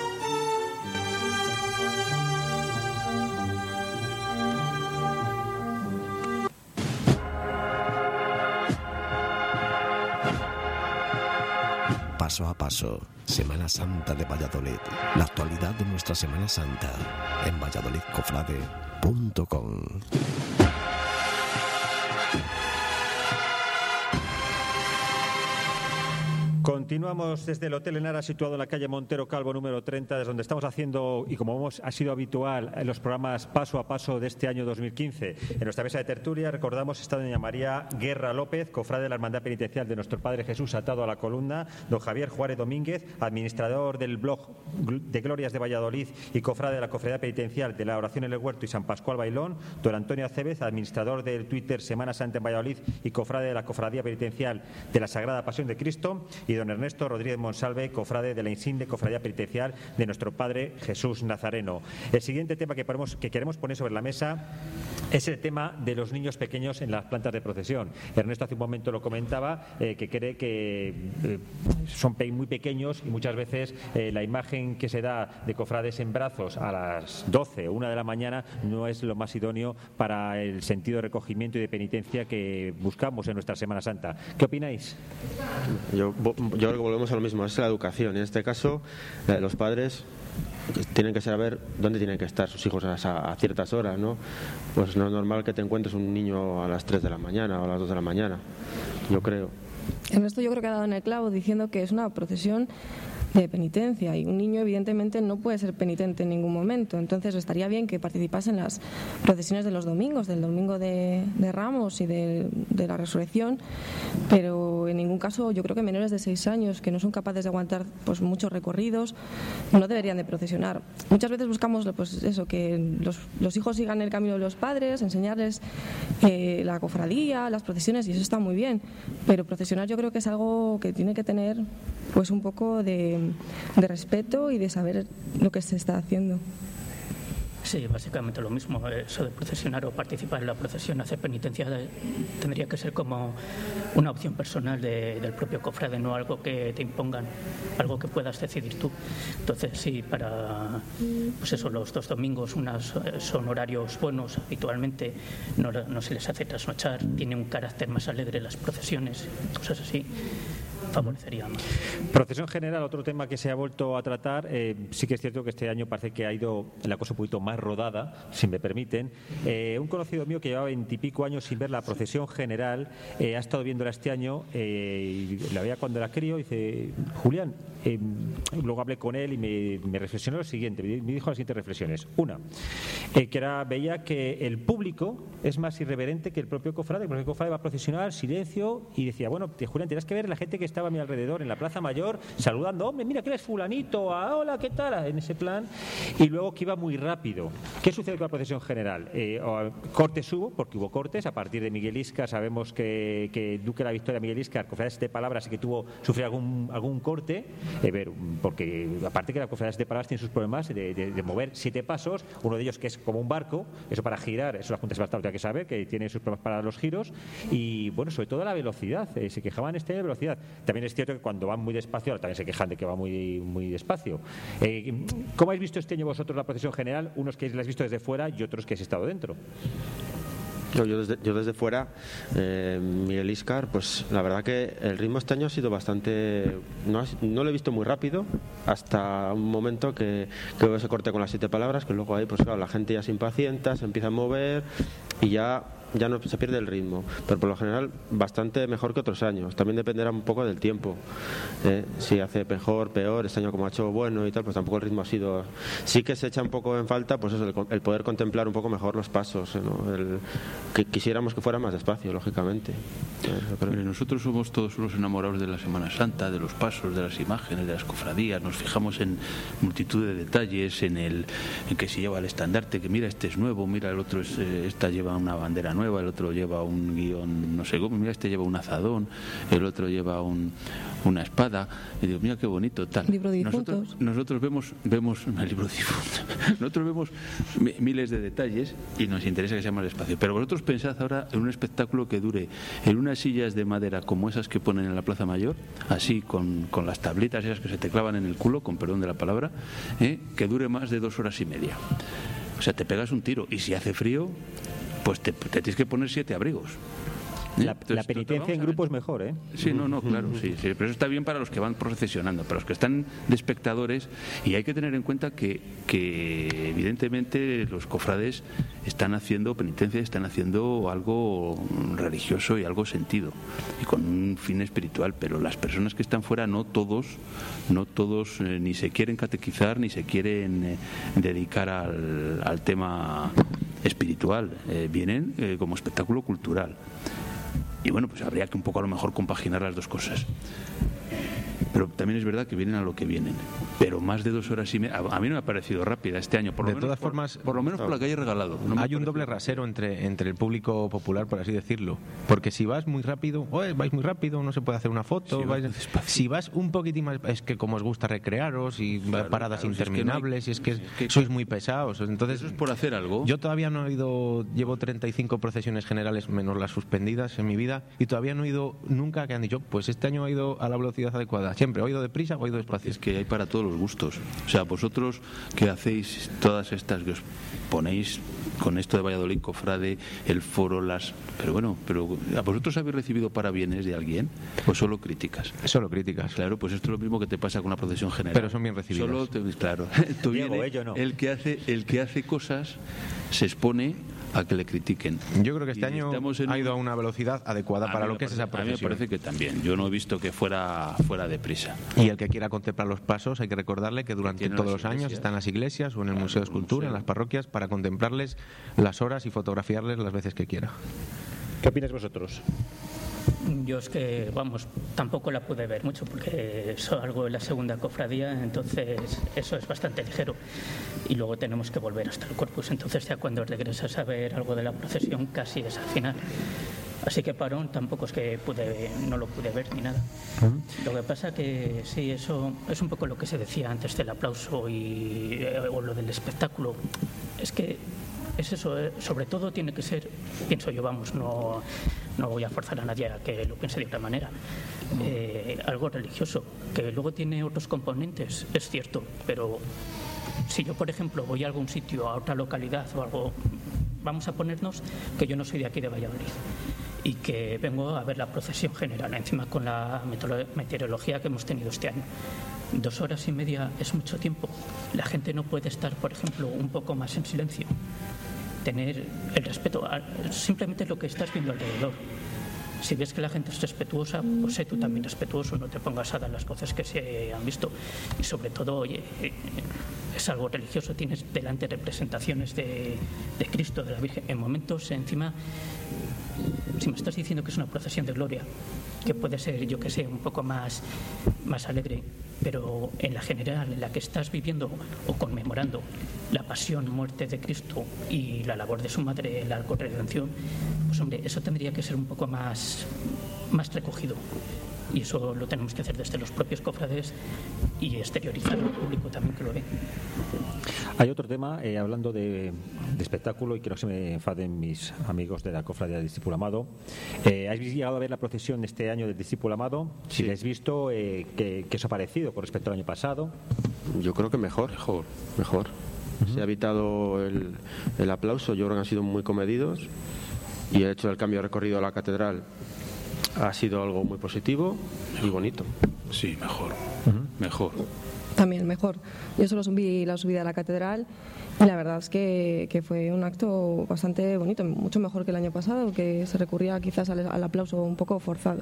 Speaker 1: Paso a paso, Semana Santa de Valladolid. La actualidad de nuestra Semana Santa en valladolid cofrade punto com.
Speaker 4: Continuamos desde el Hotel Enara, situado en la calle Montero Calvo número treinta, desde donde estamos haciendo, y como hemos, ha sido habitual en los programas paso a paso de este año dos mil quince. En nuestra mesa de tertulia, recordamos, está doña María Guerra López, cofrade de la Hermandad Penitencial de Nuestro Padre Jesús atado a la columna, don Javier Juárez Domínguez, administrador del blog de Glorias de Valladolid y cofrade de la Cofradía Penitencial de la Oración en el Huerto y San Pascual Bailón, don Antonio Acevez, administrador del Twitter Semana Santa en Valladolid y cofrade de la Cofradía Penitencial de la Sagrada Pasión de Cristo, y don Ernesto Rodríguez Monsalve, cofrade de la insigne Cofradía Penitencial de nuestro Padre Jesús Nazareno. El siguiente tema que, ponemos, que queremos poner sobre la mesa es el tema de los niños pequeños en las plantas de procesión. Ernesto hace un momento lo comentaba, eh, que cree que eh, son pe muy pequeños y muchas veces eh, la imagen que se da de cofrades en brazos a las doce o una de la mañana no es lo más idóneo para el sentido de recogimiento y de penitencia que buscamos en nuestra Semana Santa. ¿Qué opináis?
Speaker 7: Yo, yo creo que volvemos a lo mismo, es la educación. En este caso, eh, los padres tienen que saber dónde tienen que estar sus hijos a, a ciertas horas, ¿no? Pues no es normal que te encuentres un niño a las tres de la mañana o a las dos de la mañana, yo creo.
Speaker 5: En esto yo creo que ha dado en el clavo diciendo que es una procesión de penitencia y un niño evidentemente no puede ser penitente en ningún momento, entonces estaría bien que participase en las procesiones de los domingos, del domingo de, de Ramos y de, de la Resurrección, pero en ningún caso yo creo que menores de seis años que no son capaces de aguantar pues muchos recorridos no deberían de procesionar. Muchas veces buscamos pues eso, que los, los hijos sigan el camino de los padres, enseñarles eh, la cofradía, las procesiones, y eso está muy bien, pero procesionar yo creo que es algo que tiene que tener pues un poco de de respeto y de saber lo que se está haciendo.
Speaker 6: Sí, básicamente lo mismo. Eso de procesionar o participar en la procesión, hacer penitencia, tendría que ser como una opción personal de, del propio cofrade, no algo que te impongan, algo que puedas decidir tú. Entonces, sí, para pues eso, los dos domingos unas, son horarios buenos habitualmente, no, no se les hace trasnochar, tiene un carácter más alegre las procesiones, cosas así. Favorecería más.
Speaker 4: Procesión general, otro tema que se ha vuelto a tratar. Eh, sí que es cierto que este año parece que ha ido la cosa un poquito más rodada, si me permiten. Eh, un conocido mío que llevaba veintipico años sin ver la procesión general, eh, ha estado viéndola este año, eh, y la veía cuando era crío, y dice, Julián, eh, luego hablé con él y me, me reflexionó lo siguiente, me dijo las siguientes reflexiones. Una, eh, que era, veía que el público es más irreverente que el propio cofrade, porque el cofrade va a procesionar, silencio, y decía, bueno, te, Julián, tienes que ver la gente que está estaba a mi alrededor en la Plaza Mayor saludando, hombre, mira que eres fulanito, ah, hola, ¿qué tal? En ese plan, y luego que iba muy rápido. ¿Qué sucede con la procesión general? Eh, cortes hubo, porque hubo cortes, a partir de Miguel Íscar sabemos que, que Duque de la Victoria, Miguel Íscar, cofradías de palabras, sí que tuvo, sufrió algún, algún corte, eh, ver, porque aparte que la cofradías de palabras tiene sus problemas de, de, de mover siete pasos, uno de ellos que es como un barco, eso para girar, eso la Junta de Sebastián tiene que saber, que tiene sus problemas para los giros, y bueno, sobre todo la velocidad, eh, se quejaban este de velocidad. También es cierto que cuando van muy despacio, también se quejan de que va muy, muy despacio. Eh, ¿Cómo habéis visto este año vosotros la procesión general? Unos que la habéis visto desde fuera y otros que habéis estado dentro.
Speaker 7: Yo, yo, desde, yo desde fuera, eh, Miguel Íscar, pues la verdad que el ritmo este año ha sido bastante... No, no lo he visto muy rápido, hasta un momento que, que se corte con las siete palabras, que luego ahí, pues claro, la gente ya se impacienta, se empieza a mover y ya... ya no se pierde el ritmo, pero por lo general bastante mejor que otros años. También dependerá un poco del tiempo, eh, si hace mejor, peor, este año como ha hecho bueno y tal, pues tampoco el ritmo ha sido... Sí que se echa un poco en falta pues eso, el, el poder contemplar un poco mejor los pasos, ¿no? El, que quisiéramos que fuera más despacio, lógicamente. Eh,
Speaker 8: Mire, nosotros somos todos unos enamorados de la Semana Santa, de los pasos, de las imágenes, de las cofradías, nos fijamos en multitud de detalles, en el en que se lleva el estandarte, que mira, este es nuevo, mira, el otro es, esta lleva una bandera nueva, el otro lleva un guión, no sé cómo, mira, este lleva un azadón, el otro lleva un, una espada, y digo, mira qué bonito, tal.
Speaker 5: Libro de
Speaker 8: nosotros, nosotros vemos, vemos el libro de difuntos. Nosotros vemos miles de detalles y nos interesa que sea más despacio. Pero vosotros pensad ahora en un espectáculo que dure en unas sillas de madera como esas que ponen en la Plaza Mayor, así con, con las tablitas esas que se te clavan en el culo, con perdón de la palabra, ¿eh? Que dure más de dos horas y media. O sea, te pegas un tiro, y si hace frío, pues te, te tienes que poner siete abrigos.
Speaker 4: La, Entonces, la penitencia en grupo es mejor, ¿eh?
Speaker 8: Sí, no, no, claro, sí, sí, pero eso está bien para los que van procesionando, para los que están de espectadores, y hay que tener en cuenta que, que evidentemente los cofrades están haciendo penitencia, están haciendo algo religioso y algo sentido, y con un fin espiritual, pero las personas que están fuera, no todos, no todos eh, ni se quieren catequizar, ni se quieren eh, dedicar al, al tema espiritual, eh, vienen eh, como espectáculo cultural. Y bueno, pues habría que un poco a lo mejor compaginar las dos cosas. pero también es verdad que vienen a lo que vienen. Pero más de dos horas y media, a mí no me ha parecido rápida este año, por lo
Speaker 9: de
Speaker 8: menos,
Speaker 9: todas
Speaker 8: por,
Speaker 9: formas,
Speaker 8: por lo menos por la calle Regalado. No
Speaker 9: hay un doble rasero entre, entre el público popular, por así decirlo, porque si vas muy rápido, oye, vais muy rápido, no se puede hacer una foto,
Speaker 8: si,
Speaker 9: vais,
Speaker 8: vas
Speaker 9: si vas un poquitín más, es que como os gusta recrearos y
Speaker 8: claro,
Speaker 9: paradas
Speaker 8: claro,
Speaker 9: interminables,
Speaker 8: si
Speaker 9: y es que,
Speaker 8: es que,
Speaker 9: es que sois muy pesados, entonces
Speaker 8: eso es por hacer algo.
Speaker 9: Yo todavía no he ido, llevo treinta y cinco procesiones generales menos las suspendidas en mi vida y todavía no he ido nunca que han dicho, pues este año he ido a la velocidad adecuada, siempre, he ido deprisa o he ido despacio.
Speaker 8: Es que hay para todos los gustos, o sea, vosotros que hacéis todas estas que os ponéis con esto de Valladolid, Cofrade, el foro, las... Pero bueno, pero ¿a vosotros habéis recibido parabienes de alguien o solo críticas?
Speaker 9: Solo críticas.
Speaker 8: Claro, pues esto es lo mismo que te pasa con una procesión general.
Speaker 9: Pero son bien recibidas.
Speaker 8: Solo te, claro. Tú
Speaker 4: Diego,
Speaker 8: viene,
Speaker 4: ello no.
Speaker 8: el que hace el que hace cosas se expone a que le critiquen.
Speaker 9: Yo creo que este
Speaker 8: y
Speaker 9: año
Speaker 8: en...
Speaker 9: ha ido a una velocidad adecuada para lo que
Speaker 8: parece,
Speaker 9: es esa procesión.
Speaker 8: A mí me parece que también. Yo no he visto que fuera fuera deprisa.
Speaker 9: Y el que quiera contemplar los pasos, hay que recordarle que durante
Speaker 8: Tiene
Speaker 9: todos
Speaker 8: las
Speaker 9: los años
Speaker 8: iglesias.
Speaker 9: está en las iglesias o en el
Speaker 8: Claro,
Speaker 9: Museo de Escultura,
Speaker 8: museo.
Speaker 9: en las parroquias, para contemplarles las horas y fotografiarles las veces que quiera.
Speaker 4: ¿Qué opináis vosotros?
Speaker 6: Yo es que, vamos, tampoco la pude ver mucho porque salgo en la segunda cofradía, entonces eso es bastante ligero. Y luego tenemos que volver hasta el Corpus, entonces ya cuando regresas a ver algo de la procesión casi es al final. Así que parón tampoco es que pude, no lo pude ver ni nada. Uh-huh. Lo que pasa que sí, eso es un poco lo que se decía antes del aplauso y, o lo del espectáculo. Es que es eso, eh, sobre todo tiene que ser, pienso yo, vamos, no, no voy a forzar a nadie a que lo piense de otra manera, eh, algo religioso, que luego tiene otros componentes, es cierto, pero si yo, por ejemplo, voy a algún sitio, a otra localidad o algo, vamos a ponernos que yo no soy de aquí de Valladolid y que vengo a ver la procesión general, encima con la meteorología que hemos tenido este año. Dos horas y media es mucho tiempo. La gente no puede estar, por ejemplo, un poco más en silencio. Tener el respeto a simplemente lo que estás viendo alrededor. Si ves que la gente es respetuosa, pues sé tú también respetuoso, no te pongas a dar las voces que se han visto. Y sobre todo, oye, es algo religioso, tienes delante representaciones de, de Cristo, de la Virgen. En momentos, encima, si me estás diciendo que es una procesión de gloria, que puede ser, yo que sé, un poco más, más alegre, pero en la general, en la que estás viviendo o conmemorando la pasión, muerte de Cristo y la labor de su madre, la redención, pues hombre, eso tendría que ser un poco más, más recogido. Y eso lo tenemos que hacer desde los propios cofrades y exteriorizar al público también que lo ve.
Speaker 4: Hay otro tema, eh, hablando de, de espectáculo, y quiero que se me enfaden mis amigos de la cofradía del Discípulo Amado. Eh, ¿Habéis llegado a ver la procesión de este año del Discípulo Amado? Si
Speaker 7: Sí.
Speaker 4: la habéis visto, eh, ¿qué, ¿qué os ha parecido con respecto al año pasado?
Speaker 7: Yo creo que mejor, mejor, mejor. Uh-huh. Se ha evitado el, el aplauso, yo creo que han sido muy comedidos y el hecho del cambio de recorrido a la catedral ha sido algo muy positivo y bonito.
Speaker 8: Sí, mejor, uh-huh. mejor.
Speaker 5: También mejor. Yo solo subí la subida a la catedral y la verdad es que, que fue un acto bastante bonito, mucho mejor que el año pasado, que se recurría quizás al, al aplauso un poco forzado.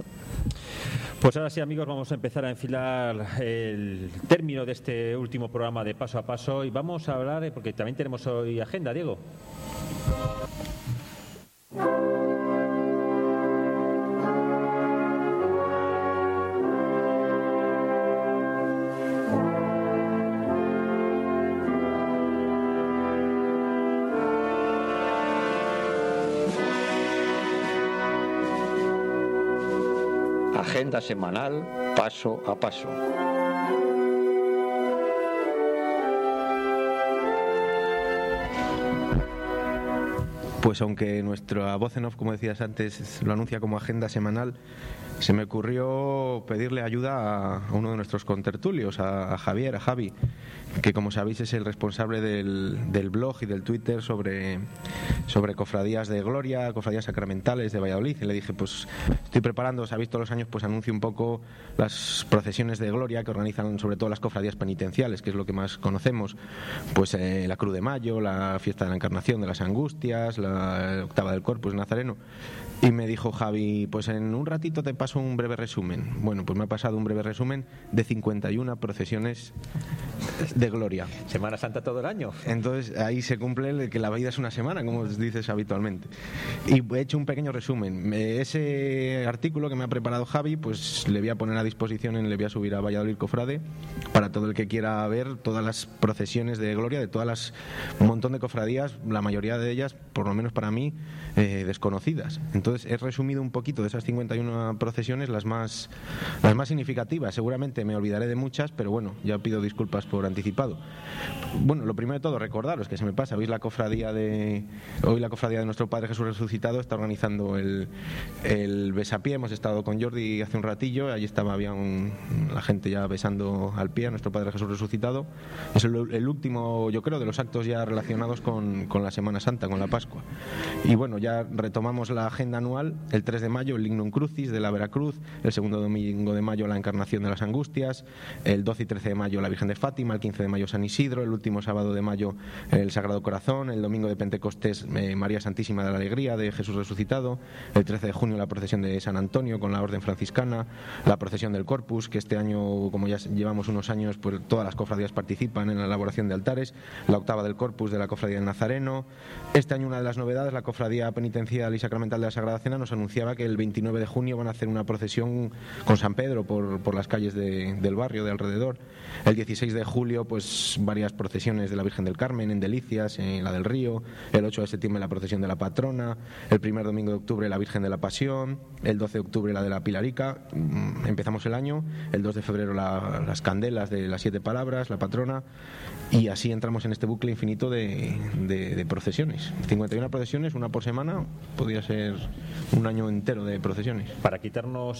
Speaker 4: Pues ahora sí, amigos, vamos a empezar a enfilar el término de este último programa de Paso a Paso y vamos a hablar, porque también tenemos hoy agenda, Diego.
Speaker 3: Agenda semanal, paso a paso.
Speaker 9: Pues aunque nuestra voz en off, como decías antes, lo anuncia como agenda semanal, se me ocurrió pedirle ayuda a uno de nuestros contertulios, a, a Javier, a Javi, que como sabéis es el responsable del, del blog y del Twitter sobre, sobre cofradías de gloria, cofradías sacramentales de Valladolid. Y le dije, pues estoy preparando, sabéis, todos los años pues anuncio un poco las procesiones de gloria que organizan sobre todo las cofradías penitenciales, que es lo que más conocemos, pues eh, la Cruz de Mayo, la Fiesta de la Encarnación de las Angustias, la Octava del Corpus Nazareno. Y me dijo Javi, pues en un ratito te paso un breve resumen. Bueno, pues me ha pasado un breve resumen de cincuenta y una procesiones de gloria.
Speaker 4: Semana Santa todo el año.
Speaker 9: Entonces ahí se cumple el que la vida es una semana, como dices habitualmente. Y he hecho un pequeño resumen. Ese artículo que me ha preparado Javi, pues le voy a poner a disposición, en, le voy a subir a Valladolid Cofrade, para todo el que quiera ver todas las procesiones de gloria, de todas las, un montón de cofradías, la mayoría de ellas, por lo menos para mí, eh, desconocidas. Entonces he resumido un poquito de esas cincuenta y una procesiones, las más, las más significativas. Seguramente me olvidaré de muchas, pero bueno, ya pido disculpas por anticipado. Bueno, lo primero de todo, recordaros que se me pasa, hoy la cofradía de hoy la cofradía de nuestro Padre Jesús Resucitado está organizando el, el besapié. Hemos estado con Jordi hace un ratillo, allí estaba, había un, la gente ya besando al pie a nuestro Padre Jesús Resucitado. Es el, el último, yo creo, de los actos ya relacionados con, con la Semana Santa, con la Pascua. Y bueno, ya retomamos la agenda anual, el tres de mayo el Lignum Crucis de la Veracruz, el segundo domingo de mayo la Encarnación de las Angustias, el doce y trece de mayo la Virgen de Fátima, el quince de mayo San Isidro, el último sábado de mayo el Sagrado Corazón, el domingo de Pentecostés eh, María Santísima de la Alegría de Jesús Resucitado, el trece de junio la procesión de San Antonio con la Orden Franciscana, la procesión del Corpus, que este año, como ya llevamos unos años, pues todas las cofradías participan en la elaboración de altares, la octava del Corpus de la Cofradía del Nazareno. Este año una de las novedades, la Cofradía Penitencial y Sacramental de la Sagrada Cena nos anunciaba que el veintinueve de junio van a hacer una procesión con San Pedro por, por las calles de, del barrio, de alrededor. El dieciséis de julio, pues varias procesiones de la Virgen del Carmen en Delicias, en la del Río. El ocho de septiembre la procesión de la Patrona. El primer domingo de octubre la Virgen de la Pasión. El doce de octubre la de la Pilarica. Empezamos el año. El dos de febrero la, las candelas de las siete palabras, la Patrona. Y así entramos en este bucle infinito de, de, de procesiones. cincuenta y una procesiones, una por semana. Podría ser un año entero de procesiones.
Speaker 4: Para quitarnos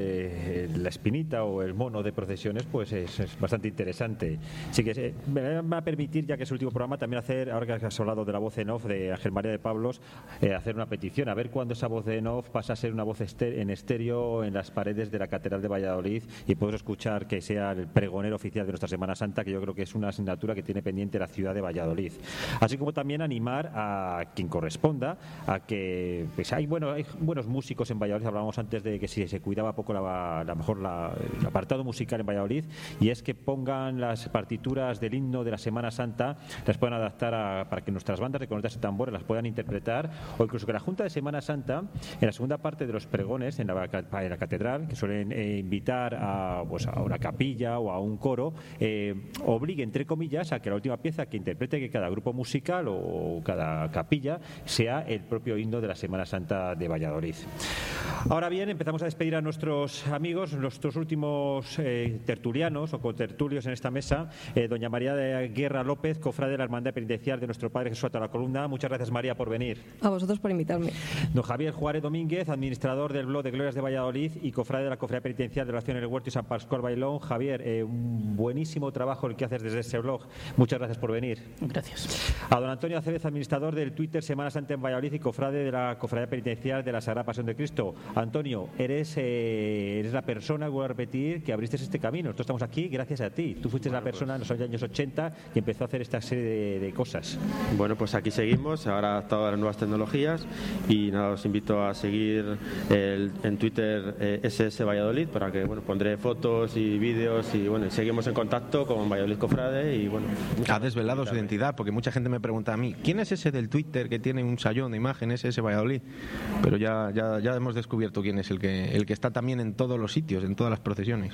Speaker 4: eh, la espinita o el mono de procesiones, pues es, es bastante interesante. Así que eh, me va a permitir, ya que es el último programa, también hacer, ahora que has hablado de la voz en off de Ángel María de Pablos, eh, hacer una petición, a ver cuándo esa voz en off pasa a ser una voz esté- en estéreo en las paredes de la Catedral de Valladolid y puedo escuchar que sea el pregonero oficial de nuestra Semana Santa, que yo creo que es una asignatura que tiene pendiente la ciudad de Valladolid. Así como también animar a quien corresponda a que, pues hay, bueno, hay buenos músicos en Valladolid. Hablábamos antes de que si se cuidaba poco la, la mejor la, el apartado musical en Valladolid, y es que pongan las partituras del himno de la Semana Santa, las puedan adaptar a, para que nuestras bandas de cornetas y tambores las puedan interpretar, o incluso que la Junta de Semana Santa, en la segunda parte de los pregones en la, en la catedral, que suelen eh, invitar a, pues, a una capilla o a un coro, eh, obligue, entre comillas, a que la última pieza que interprete que cada grupo musical o cada capilla sea el propio himno de la Semana Santa de Valladolid. Ahora bien, empezamos a despedir a nuestros amigos, nuestros últimos eh, tertulianos o contertulios en esta mesa. Eh, doña María de Guerra López, cofrade de la Hermandad Penitencial de nuestro Padre Jesús a la Columna. Muchas gracias, María, por venir.
Speaker 5: A vosotros por invitarme.
Speaker 4: Don Javier Juárez Domínguez, administrador del blog de Glorias de Valladolid y cofrade de la Cofradía Penitencial de Oración en el Huerto y San Pascual Bailón. Javier, eh, un buenísimo trabajo el que haces desde ese blog. Muchas gracias por venir.
Speaker 6: Gracias.
Speaker 4: A don Antonio Acevez, administrador del Twitter Semana Santa en Valladolid y cofrade de la Cofradía Penitencial de la Sagrada Pasión de Cristo. Antonio, eres, eh, eres la persona, vuelvo a repetir, que abriste este camino. Nosotros estamos aquí gracias a ti. Tú fuiste bueno, la persona pues, en los años ochenta que empezó a hacer esta serie de, de cosas.
Speaker 7: Bueno, pues aquí seguimos, ahora adaptado a las nuevas tecnologías, y nada, os invito a seguir el, en Twitter eh, S S Valladolid, para que, bueno, pondré fotos y vídeos y, bueno, seguimos en contacto con Valladolid Cofrade y, bueno...
Speaker 9: Ha desvelado su identidad, porque mucha gente me pregunta a mí, ¿quién es ese del Twitter que tiene un sayón de imagen, S S Valladolid? Pero ya, ya, ya hemos descubierto quién es el que, el que está también en todos los sitios, en todas las procesiones.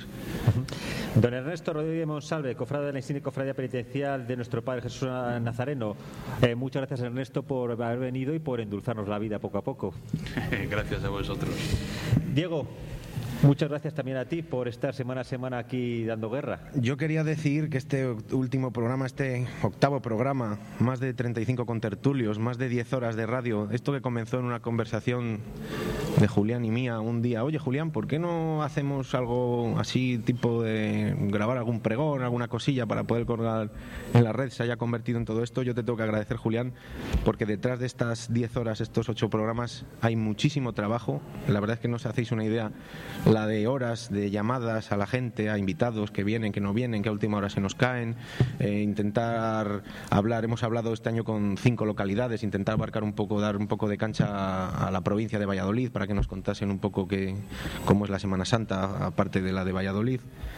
Speaker 4: Don Ernesto Rodríguez Monsalve, cofrade de la Insigne Cofradía Penitencial de nuestro Padre Jesús Nazareno. Eh, muchas gracias, Ernesto, por haber venido y por endulzarnos la vida poco a poco.
Speaker 8: Gracias a vosotros.
Speaker 4: Diego, muchas gracias también a ti por estar semana a semana aquí dando guerra.
Speaker 9: Yo quería decir que este último programa, este octavo programa, más de treinta y cinco contertulios, más de diez horas de radio, esto que comenzó en una conversación de Julián y mía un día, oye Julián, ¿por qué no hacemos algo así, tipo de grabar algún pregón, alguna cosilla para poder colgar en la red, se haya convertido en todo esto? Yo te tengo que agradecer, Julián, porque detrás de estas diez horas, estos ocho programas, hay muchísimo trabajo. La verdad es que no os hacéis una idea la de horas de llamadas a la gente, a invitados que vienen, que no vienen, que a última hora se nos caen, eh, intentar hablar, hemos hablado este año con cinco localidades, intentar abarcar un poco, dar un poco de cancha a, a la provincia de Valladolid para que nos contasen un poco que, cómo es la Semana Santa, aparte de la de Valladolid.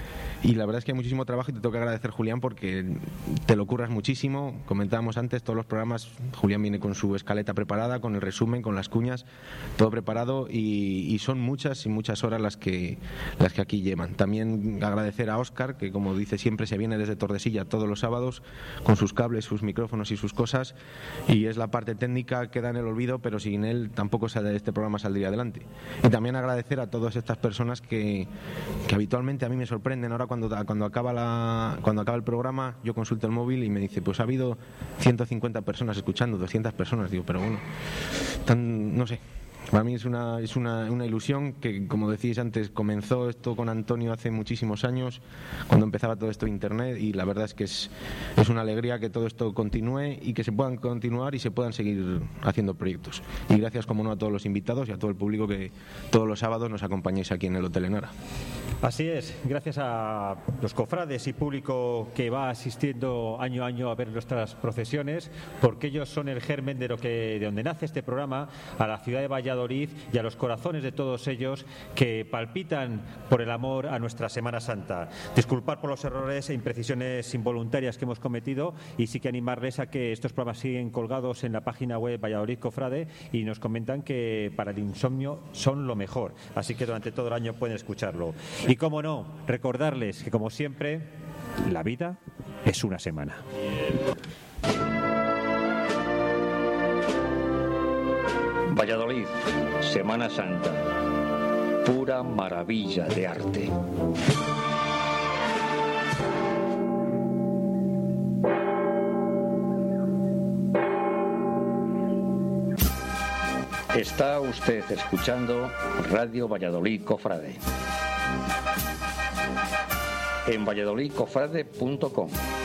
Speaker 9: y la verdad es que hay muchísimo trabajo y te tengo que agradecer, Julián, porque te lo curras muchísimo. Comentábamos antes, todos los programas, Julián viene con su escaleta preparada, con el resumen, con las cuñas, todo preparado, y, y son muchas y muchas horas las que, las que aquí llevan. También agradecer a Óscar, que como dice siempre se viene desde Tordesillas todos los sábados con sus cables, sus micrófonos y sus cosas, y es la parte técnica, queda en el olvido, pero sin él tampoco este programa saldría adelante. Y también agradecer a todas estas personas que, que habitualmente a mí me sorprenden. Ahora cuando, cuando, acaba la, cuando acaba el programa yo consulto el móvil y me dice, pues ha habido ciento cincuenta personas escuchando, doscientas personas. Digo, pero bueno, tan, no sé. Para mí es una es una, una ilusión que, como decíais antes, comenzó esto con Antonio hace muchísimos años, cuando empezaba todo esto de Internet, y la verdad es que es, es una alegría que todo esto continúe y que se puedan continuar y se puedan seguir haciendo proyectos. Y gracias, como no, a todos los invitados y a todo el público que todos los sábados nos acompañáis aquí en el Hotel Enara.
Speaker 4: Así es, gracias a los cofrades y público que va asistiendo año a año a ver nuestras procesiones, porque ellos son el germen de lo que de donde nace este programa, a la ciudad de Valladolid y a los corazones de todos ellos que palpitan por el amor a nuestra Semana Santa. Disculpar por los errores e imprecisiones involuntarias que hemos cometido, y sí que animarles a que estos programas siguen colgados en la página web Valladolid Cofrade, y nos comentan que para el insomnio son lo mejor, así que durante todo el año pueden escucharlo. Y cómo no, recordarles que, como siempre, la vida es una semana.
Speaker 3: Valladolid, Semana Santa, pura maravilla de arte. Está usted escuchando Radio Valladolid Cofrade en valladolid cofrade punto com.